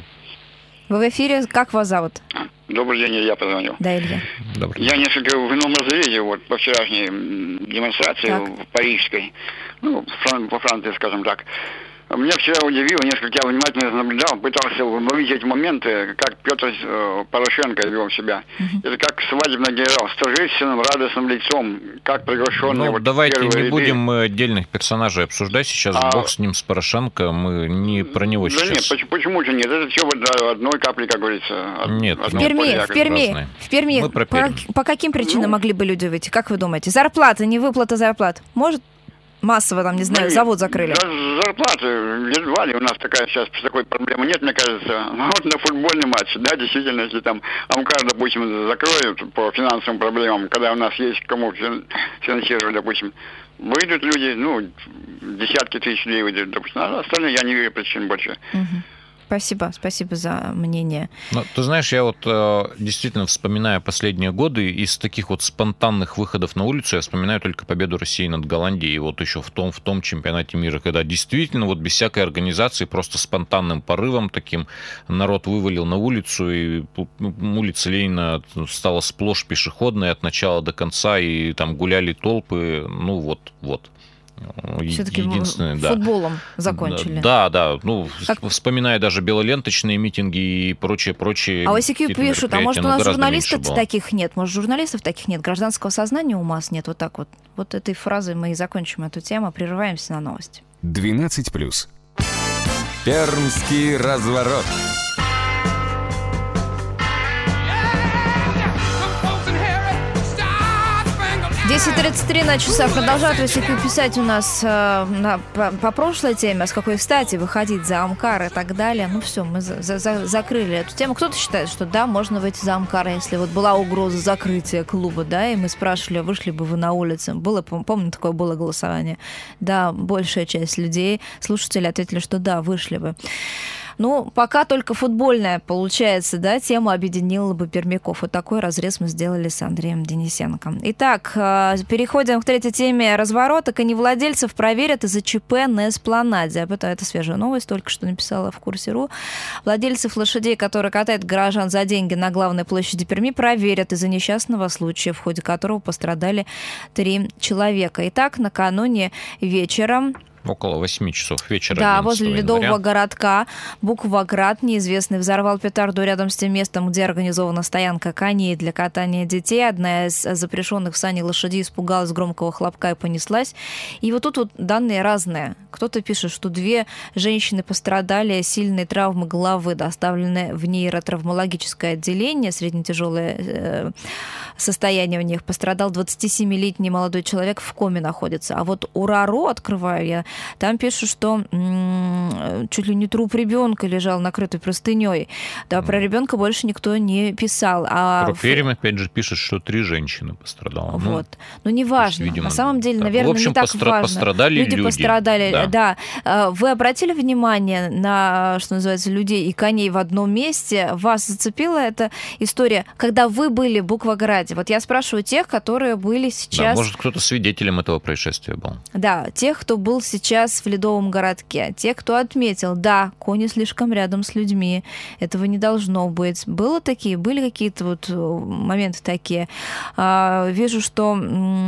Speaker 3: Вы в эфире. Как вас зовут?
Speaker 15: Добрый день, Илья позвонил.
Speaker 3: Да, Илья.
Speaker 4: Добрый
Speaker 15: Я несколько в ином разрезе, вот, по вчерашней демонстрации
Speaker 3: так.
Speaker 15: в парижской, ну, по Франции, скажем так. Меня вчера удивило, несколько я внимательно наблюдал, пытался уловить эти моменты, как Петр Порошенко вел себя. Uh-huh. Это как свадебный генерал, с торжественным, радостным лицом, как приглашенный.
Speaker 4: Ну,
Speaker 15: вот
Speaker 4: давайте не
Speaker 15: ряды.
Speaker 4: будем мы отдельных персонажей обсуждать сейчас, а... бог с ним, с Порошенко, мы не про него
Speaker 15: да
Speaker 4: сейчас.
Speaker 15: Да нет, почему, почему же нет? Это все вот одной капли, как говорится. Од...
Speaker 4: Нет.
Speaker 3: В Перми, в Перми, в Перми по, по каким причинам ну... могли бы люди выйти, как вы думаете? Зарплата, не выплата зарплат, может? Массово, там, не знаю, завод закрыли.
Speaker 15: Зарплаты, едва ли у нас такая сейчас такой проблемы нет, мне кажется. Вот на футбольный матч, да, действительно, если там Амкар, допустим, закроют по финансовым проблемам, когда у нас есть кому финансировать, допустим, выйдут люди, ну, десятки тысяч людей выйдут, допустим, а остальные я не вижу причин больше.
Speaker 3: Угу. Спасибо, спасибо за мнение.
Speaker 4: Ну, ты знаешь, я вот действительно вспоминаю последние годы, из таких вот спонтанных выходов на улицу я вспоминаю только победу России над Голландией, вот еще в том, в том чемпионате мира, когда действительно вот без всякой организации, просто спонтанным порывом таким народ вывалил на улицу, и улица Ленина стала сплошь пешеходной от начала до конца, и там гуляли толпы, ну вот, вот.
Speaker 3: Все-таки футболом да. закончили.
Speaker 4: Да, да. Ну, как... вспоминая даже белоленточные митинги и прочее, прочее.
Speaker 3: А в ОСИКЮ пишут, а может у нас журналистов таких нет? Может, журналистов таких нет? Гражданского сознания у нас нет? Вот так вот. Вот этой фразой мы и закончим эту тему. Прерываемся на новости.
Speaker 1: двенадцать плюс. Пермский разворот.
Speaker 3: десять тридцать три на часах. Продолжают ОСИКЮ писать у нас э, на, по, по прошлой теме, а с какой стати выходить за Амкар и так далее. Ну все, мы за, за, закрыли эту тему. Кто-то считает, что да, можно выйти за Амкар, если вот была угроза закрытия клуба, да, и мы спрашивали, вышли бы вы на улицу. Было, помню, такое было голосование. Да, большая часть людей, слушатели ответили, что да, вышли бы. Ну, пока только футбольная, получается, да, тема объединила бы пермяков. Вот такой разрез мы сделали с Андреем Денисенко. Итак, переходим к третьей теме разворота. Коневладельцев проверят из-за ЧП на эспланаде. Об этом это свежая новость, только что написала в Курсе.ру. Владельцев лошадей, которые катают горожан за деньги на главной площади Перми, проверят из-за несчастного случая, в ходе которого пострадали три человека. Итак, накануне вечером...
Speaker 4: Около восьми часов вечера.
Speaker 3: Да, возле Ледового
Speaker 4: января.
Speaker 3: городка Букваград неизвестный взорвал петарду рядом с тем местом, где организована стоянка коней для катания детей. Одна из запряженных в сани лошадей испугалась громкого хлопка и понеслась. И вот тут вот данные разные. Кто-то пишет, что две женщины пострадали, сильные травмы головы, доставлены в нейротравмологическое отделение, среднетяжелое э, состояние у них. Пострадал двадцатисемилетний молодой человек, в коме находится. А вот УРАРО, открываю я, там пишут, что м-м, чуть ли не труп ребенка лежал накрытый простыней. Да, про ребенка больше никто не писал. А
Speaker 4: про Пермь, опять же, пишет, что три женщины пострадало.
Speaker 3: Вот. Ну, ну неважно. Есть, видимо, на самом деле, да. наверное,
Speaker 4: в общем,
Speaker 3: не так
Speaker 4: постра-
Speaker 3: важно.
Speaker 4: Пострадали люди.
Speaker 3: Люди пострадали,
Speaker 4: да.
Speaker 3: да. Вы обратили внимание на, что называется, людей и коней в одном месте? Вас зацепила эта история, когда вы были в Букваграде? Вот я спрашиваю тех, которые были сейчас...
Speaker 4: Да, может, кто-то свидетелем этого происшествия был.
Speaker 3: Да, тех, кто был сейчас сейчас в Ледовом городке. Те, кто отметил, да, кони слишком рядом с людьми, этого не должно быть. Было такие, были какие-то вот моменты такие. Вижу, что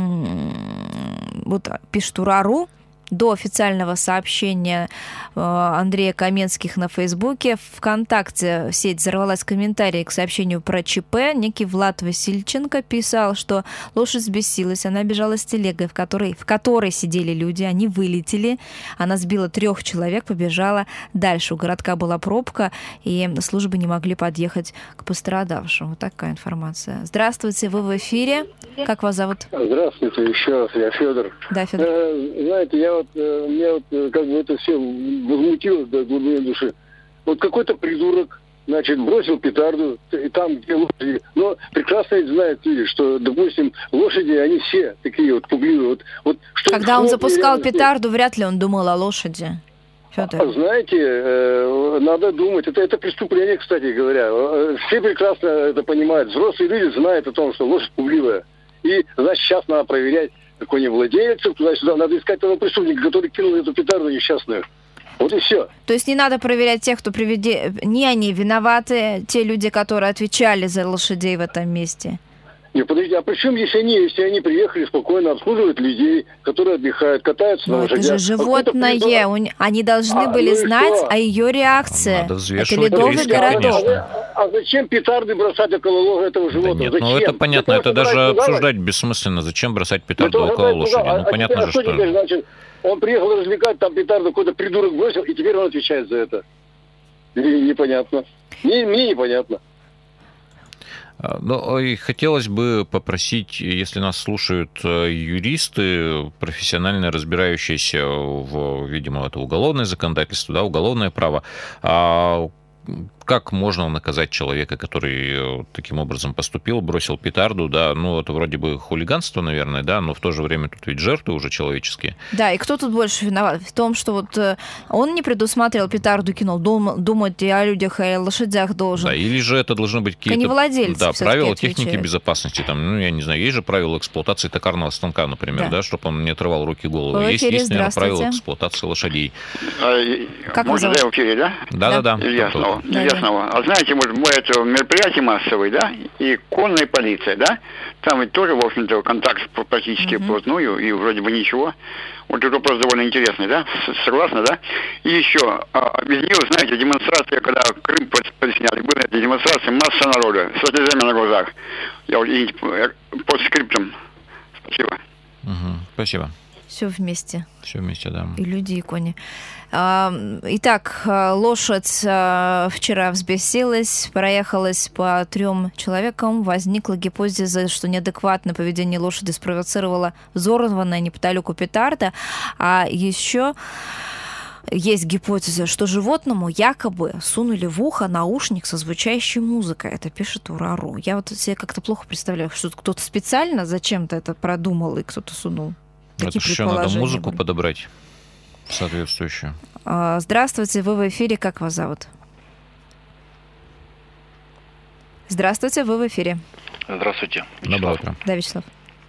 Speaker 3: вот пишет Урару, до официального сообщения Андрея Каменских на Фейсбуке ВКонтакте сеть взорвалась в комментарии к сообщению про ЧП. Некий Влад Васильченко писал, что лошадь взбесилась, она бежала с телегой, в которой, в которой сидели люди, они вылетели, она сбила трех человек, побежала дальше. У городка была пробка, и службы не могли подъехать к пострадавшим. Вот такая информация. Здравствуйте, вы в эфире. Как вас зовут?
Speaker 10: Здравствуйте, еще раз, я Федор.
Speaker 3: Да, Федор.
Speaker 10: Э, знаете, я вот, э, меня вот э, как бы это все возмутило до глубины души. Вот какой-то придурок, значит, бросил петарду, и там, где лошади. Но прекрасно ведь знают люди, что, допустим, лошади, они все такие вот пугливые. Вот, вот, что
Speaker 3: Когда он запускал петарду, вряд ли он думал о лошади. Федор.
Speaker 10: А, знаете, э, надо думать. Это, это преступление, кстати говоря. Все прекрасно это понимают. Взрослые люди знают о том, что лошадь пугливая. И, значит, сейчас надо проверять, какой не владелец, туда-сюда. Надо искать того преступника, который кинул эту петарду несчастную. Вот и все.
Speaker 3: То есть не надо проверять тех, кто приведе... Не они виноваты, те люди, которые отвечали за лошадей в этом месте.
Speaker 10: Не, подожди, а при чем, если они, если они приехали спокойно, обслуживают людей, которые отдыхают, катаются
Speaker 3: Но
Speaker 10: на лошадях?
Speaker 3: Это же животное, придурок... они должны а, были ну знать о ее реакции.
Speaker 4: Надо
Speaker 3: это Ледовый
Speaker 4: риски,
Speaker 3: городок.
Speaker 10: А, а зачем петарды бросать около ложа этого животного?
Speaker 4: Да нет,
Speaker 10: зачем?
Speaker 4: ну это понятно,
Speaker 10: Для
Speaker 4: это
Speaker 10: того,
Speaker 4: даже
Speaker 10: обсуждать?
Speaker 4: обсуждать бессмысленно. Зачем бросать петарду
Speaker 10: ну,
Speaker 4: около лошади?
Speaker 10: А,
Speaker 4: ну а понятно
Speaker 10: теперь,
Speaker 4: же,
Speaker 10: а что.
Speaker 4: что...
Speaker 10: Теперь, значит, он приехал развлекать, там петарду какой-то придурок бросил, и теперь он отвечает за это. И, непонятно. Мне, мне непонятно.
Speaker 4: Ну, и хотелось бы попросить, если нас слушают юристы, профессионально разбирающиеся в, видимо, это уголовное законодательство, да, уголовное право, как можно наказать человека, который таким образом поступил, бросил петарду, да, ну, это вроде бы хулиганство, наверное, да, но в то же время тут ведь жертвы уже человеческие.
Speaker 3: Да, и кто тут больше виноват? В том, что вот он не предусматривал петарду, кинул, дум, думать и о людях, и о лошадях должен.
Speaker 4: Да, или же это должны быть какие-то...
Speaker 3: Да,
Speaker 4: правила техники безопасности, там, ну, я не знаю, есть же правила эксплуатации токарного станка, например, да, да чтобы он не отрывал руки и голову.
Speaker 3: В
Speaker 4: есть,
Speaker 3: эфире,
Speaker 4: есть, наверное, правила эксплуатации лошадей.
Speaker 15: Как Можно я в эфире, да?
Speaker 4: Да-да-да.
Speaker 15: Илья снова. А знаете, вот это мероприятие массовое, да, и конная полиция, да, там ведь тоже, в общем-то, контакт практически uh-huh. вплотную, и вроде бы ничего. Вот этот вопрос довольно интересный, да, согласна, да? И еще, а, без нее, знаете, демонстрация, когда Крым подсняли, были эти демонстрации, масса народа, со слезами на глазах. Я вот, под скриптом. Спасибо.
Speaker 4: Uh-huh. Спасибо.
Speaker 3: Все вместе.
Speaker 4: Все вместе, да.
Speaker 3: И люди, и кони. Итак, лошадь вчера взбесилась, проехалась по трем человекам. Возникла гипотеза, что неадекватное поведение лошади спровоцировало взорванная неподалеку петарда. А еще есть гипотеза, что животному якобы сунули в ухо наушник со звучащей музыкой. Это пишет Урару. Я вот себе как-то плохо представляю, что кто-то специально зачем-то это продумал и кто-то сунул.
Speaker 4: Это еще надо музыку были. подобрать соответствующую.
Speaker 3: Здравствуйте, вы в эфире. Как вас зовут? Здравствуйте, вы в эфире.
Speaker 11: Здравствуйте.
Speaker 4: Доброе утро.
Speaker 3: Да, Вячеслав.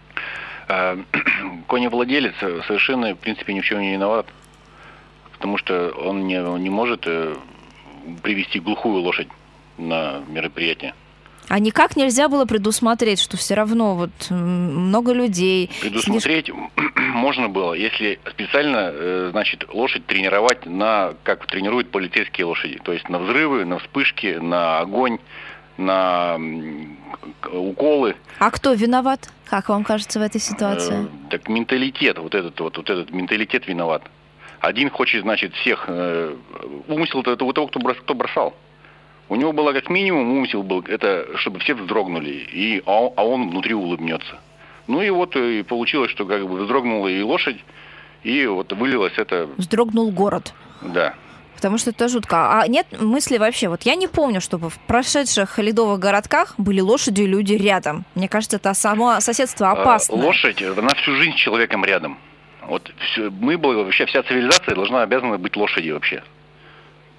Speaker 11: Коневладелец совершенно, в принципе, ни в чем не виноват, потому что он не, не может привести глухую лошадь на мероприятие.
Speaker 3: А никак нельзя было предусмотреть, что все равно вот много людей...
Speaker 11: Предусмотреть слишком... можно было, если специально, значит, лошадь тренировать на, как тренируют полицейские лошади. То есть на взрывы, на вспышки, на огонь, на уколы.
Speaker 3: А кто виноват, как вам кажется, в этой ситуации?
Speaker 11: Так менталитет, вот этот вот, вот этот менталитет виноват. Один хочет, значит, всех... Умысел это у того, кто бросал. У него было как минимум умысел был, это чтобы все вздрогнули, и, а, а он внутри улыбнется. Ну и вот и получилось, что как бы вздрогнула и лошадь, и вот вылилось это...
Speaker 3: Вздрогнул город.
Speaker 11: Да.
Speaker 3: Потому что это жутко. А нет мысли вообще? Вот я не помню, чтобы в прошедших ледовых городках были лошади и люди рядом. Мне кажется, это само соседство опасно.
Speaker 11: Лошадь, она всю жизнь с человеком рядом. Вот все, мы, вообще вся цивилизация должна обязана быть лошадью вообще.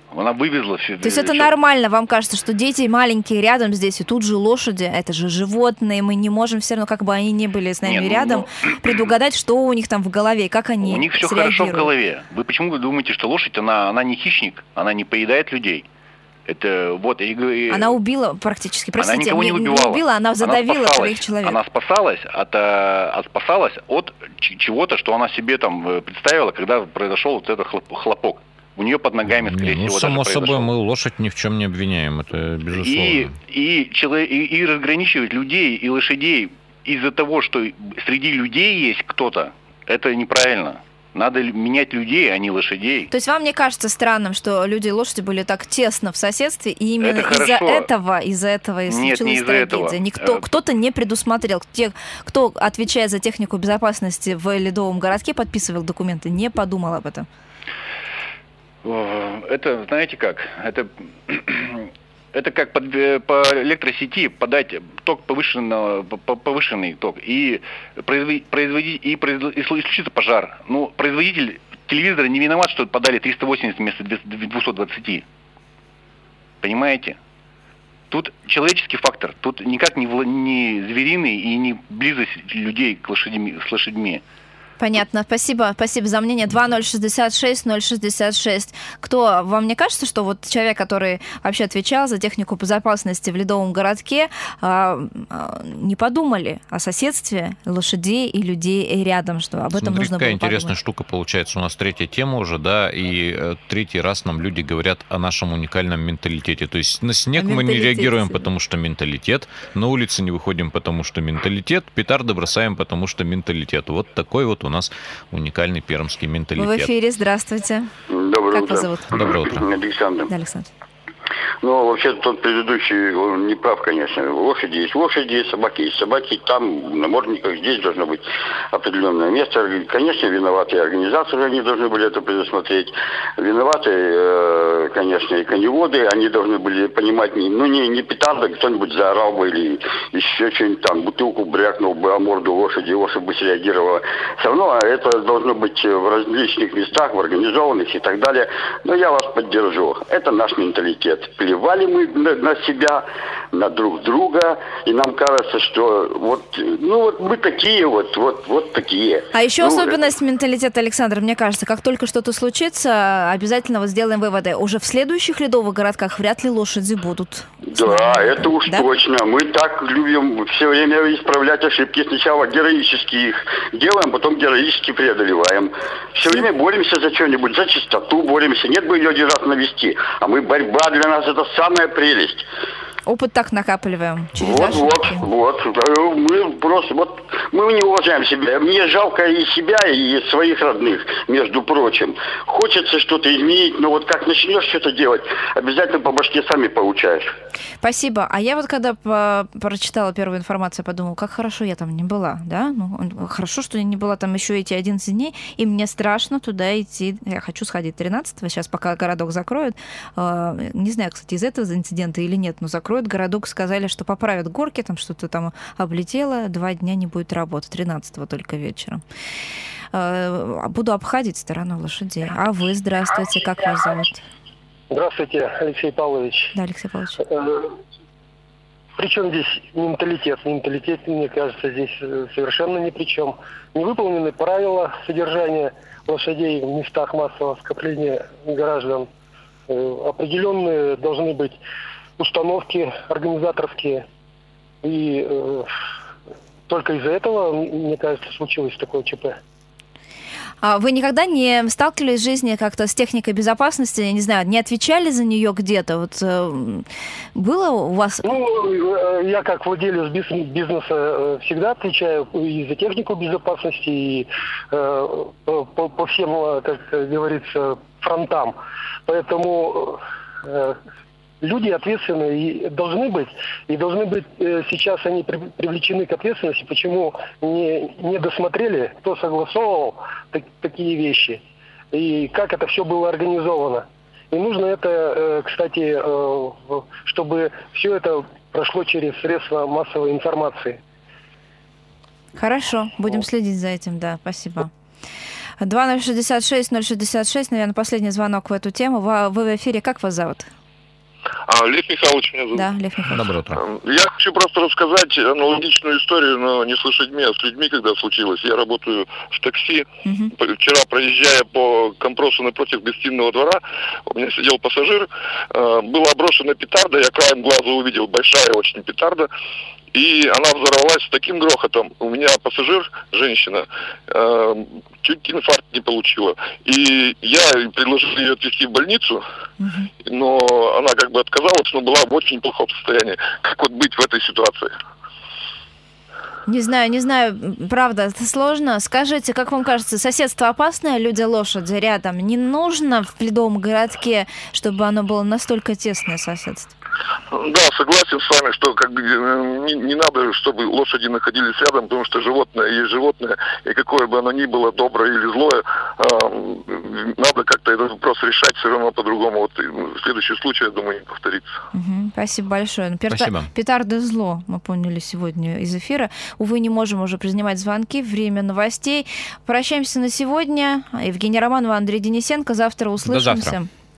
Speaker 11: Она вывезла все.
Speaker 3: То есть это нормально, вам кажется, что дети маленькие рядом здесь, и тут же лошади, это же животные, мы не можем все равно, как бы они не были с нами
Speaker 11: Нет, ну,
Speaker 3: рядом,
Speaker 11: ну,
Speaker 3: предугадать, что у них там в голове, как они
Speaker 11: У них все хорошо в голове. Вы почему вы думаете, что лошадь, она, она не хищник, она не поедает людей? Это вот... И,
Speaker 3: она убила практически, простите,
Speaker 11: она никого не,
Speaker 3: не,
Speaker 11: убивала.
Speaker 3: не убила, она задавила своих человек.
Speaker 11: Она спасалась от, от, спасалась от чего-то, что она себе там представила, когда произошел вот этот хлопок. У нее под ногами, скорее
Speaker 4: ну,
Speaker 11: всего,
Speaker 4: само
Speaker 11: даже
Speaker 4: собой,
Speaker 11: произошло.
Speaker 4: мы лошадь ни в чем не обвиняем, это безусловно.
Speaker 11: И, и, человек, и, и разграничивать людей и лошадей из-за того, что среди людей есть кто-то, это неправильно. Надо менять людей, а не лошадей.
Speaker 3: То есть вам не кажется странным, что люди и лошади были так тесно в соседстве, и именно
Speaker 11: это
Speaker 3: из-за
Speaker 11: хорошо.
Speaker 3: этого, из-за этого и
Speaker 11: Нет,
Speaker 3: случилась
Speaker 11: не из-за
Speaker 3: трагедия?
Speaker 11: этого.
Speaker 3: Никто, кто-то не предусмотрел. Те, кто отвечает за технику безопасности в Ледовом городке, подписывал документы, не подумал об этом.
Speaker 11: Это, знаете как, это, это как под, по электросети подать ток повышенного, повышенный ток и производить, производить и, производить, и случится пожар. Ну, производитель телевизора не виноват, что подали триста восемьдесят вместо двухсот двадцати. Понимаете? Тут человеческий фактор, тут никак не, не звериный и не близость людей к лошадьми, с лошадьми.
Speaker 3: Понятно, спасибо, спасибо за мнение. два ноль шестьдесят шесть ноль шестьдесят шесть. Кто, вам не кажется, что вот человек, который вообще отвечал за технику безопасности в Ледовом городке, не подумали о соседстве лошадей и людей рядом, что об этом
Speaker 4: Смотри,
Speaker 3: нужно было
Speaker 4: какая
Speaker 3: подумать?
Speaker 4: интересная штука получается. У нас третья тема уже, да, и третий раз нам люди говорят о нашем уникальном менталитете. То есть на снег мы не реагируем, потому что менталитет, на улице не выходим, потому что менталитет, петарды бросаем, потому что менталитет. Вот такой вот у нас уникальный пермский менталитет.
Speaker 3: Вы в эфире, здравствуйте.
Speaker 13: Доброе
Speaker 3: как
Speaker 13: утро.
Speaker 3: вас зовут?
Speaker 4: Доброе утро.
Speaker 13: Александр.
Speaker 3: Да, Александр.
Speaker 13: Ну, вообще, тот предыдущий, он не прав, конечно. Лошади есть лошади, собаки есть собаки. Там, в намордниках, здесь должно быть определенное место. Конечно, виноваты организаторы, они должны были это предусмотреть. Виноваты, э, конечно, и коневоды, они должны были понимать, ну, не, не петарда, кто-нибудь заорал бы или еще что-нибудь там, бутылку брякнул бы о морду лошади, лошадь бы среагировала. Все равно это должно быть в различных местах, в организованных и так далее. Но я вас поддержу. Это наш менталитет. Плевали мы на, на себя, на друг друга, и нам кажется, что вот, ну вот мы такие вот, вот, вот такие.
Speaker 3: А еще
Speaker 13: ну,
Speaker 3: особенность менталитета, Александр, мне кажется, как только что-то случится, обязательно вот сделаем выводы. Уже в следующих ледовых городках вряд ли лошади будут.
Speaker 13: Да, это уж
Speaker 3: да?
Speaker 13: точно. Мы так любим все время исправлять ошибки. Сначала героически их делаем, потом героически преодолеваем. Все время боремся за что-нибудь, за чистоту боремся. Нет бы ее один раз навести, а мы борьба для нас это самая прелесть.
Speaker 3: Опыт так накапливаем. Через
Speaker 13: Вот, вот, вот. Мы просто, вот, мы не уважаем себя. Мне жалко и себя, и своих родных, между прочим. Хочется что-то изменить, но вот как начнешь что-то делать, обязательно по башке сами получаешь.
Speaker 3: Спасибо. А я вот когда по- прочитала первую информацию, подумала, как хорошо я там не была, да? Ну, хорошо, что я не была там еще эти одиннадцать дней, и мне страшно туда идти. Я хочу сходить тринадцатого, сейчас пока городок закроют. Не знаю, кстати, из этого инцидента или нет, но закроют городок, сказали, что поправят горки, там что-то там облетело, два дня не будет работы, тринадцатого только вечером. Буду обходить сторону лошадей. А вы, здравствуйте, как вас зовут?
Speaker 16: Здравствуйте, Алексей Павлович.
Speaker 3: Да, Алексей Павлович.
Speaker 16: Причем здесь менталитет? Менталитет, мне кажется, здесь совершенно ни при чем. Не выполнены правила содержания лошадей в местах массового скопления граждан. Определенные должны быть установки организаторские. И э, только из-за этого, мне кажется, случилось такое ЧП.
Speaker 3: А вы никогда не сталкивались в жизни как-то с техникой безопасности, я не знаю, не отвечали за нее где-то? Вот э, было у вас?
Speaker 16: Ну, я как владелец бизнеса всегда отвечаю и за технику безопасности, и э, по, по всем, как говорится, фронтам. Поэтому э, люди ответственные и должны быть, и должны быть, э, сейчас они при, привлечены к ответственности, почему не, не досмотрели, кто согласовывал так, такие вещи, и как это все было организовано. И нужно это, э, кстати, э, чтобы все это прошло через средства массовой информации.
Speaker 3: Хорошо, будем следить за этим, да, спасибо. два ноль шестьдесят шесть ноль шестьдесят шесть, наверное, последний звонок в эту тему. Вы в эфире, как вас зовут?
Speaker 17: А, Лев Михайлович меня зовут.
Speaker 3: Да, Лев Михайлович.
Speaker 4: Доброе утро.
Speaker 17: Я хочу просто рассказать аналогичную историю, но не с лошадьми, а с людьми, когда случилось. Я работаю в такси. Uh-huh. Вчера, проезжая по Компросу напротив гостиного двора, у меня сидел пассажир, была брошена петарда, я краем глаза увидел, большая очень петарда. И она взорвалась с таким грохотом. У меня пассажир, женщина, э, чуть инфаркт не получила. И я предложил ее отвезти в больницу, uh-huh. но она как бы отказалась, но была в очень плохом состоянии. Как вот быть в этой ситуации?
Speaker 3: Не знаю, не знаю, правда, это сложно. Скажите, как вам кажется, соседство опасное, люди-лошади рядом? Не нужно в ледовом городке, чтобы оно было настолько тесное соседство?
Speaker 17: Да, согласен с вами, что как бы не, не надо, чтобы лошади находились рядом, потому что животное есть животное, и какое бы оно ни было, доброе или злое, э, надо как-то этот вопрос решать все равно по-другому. Вот в следующий случай, я думаю, не повторится.
Speaker 3: Угу, спасибо большое. Перта...
Speaker 4: Спасибо.
Speaker 3: Петарды зло, мы поняли сегодня из эфира. Увы, не можем уже принимать звонки, время новостей. Прощаемся на сегодня. Евгения Романова, Андрей Денисенко. Завтра услышимся.
Speaker 4: До завтра.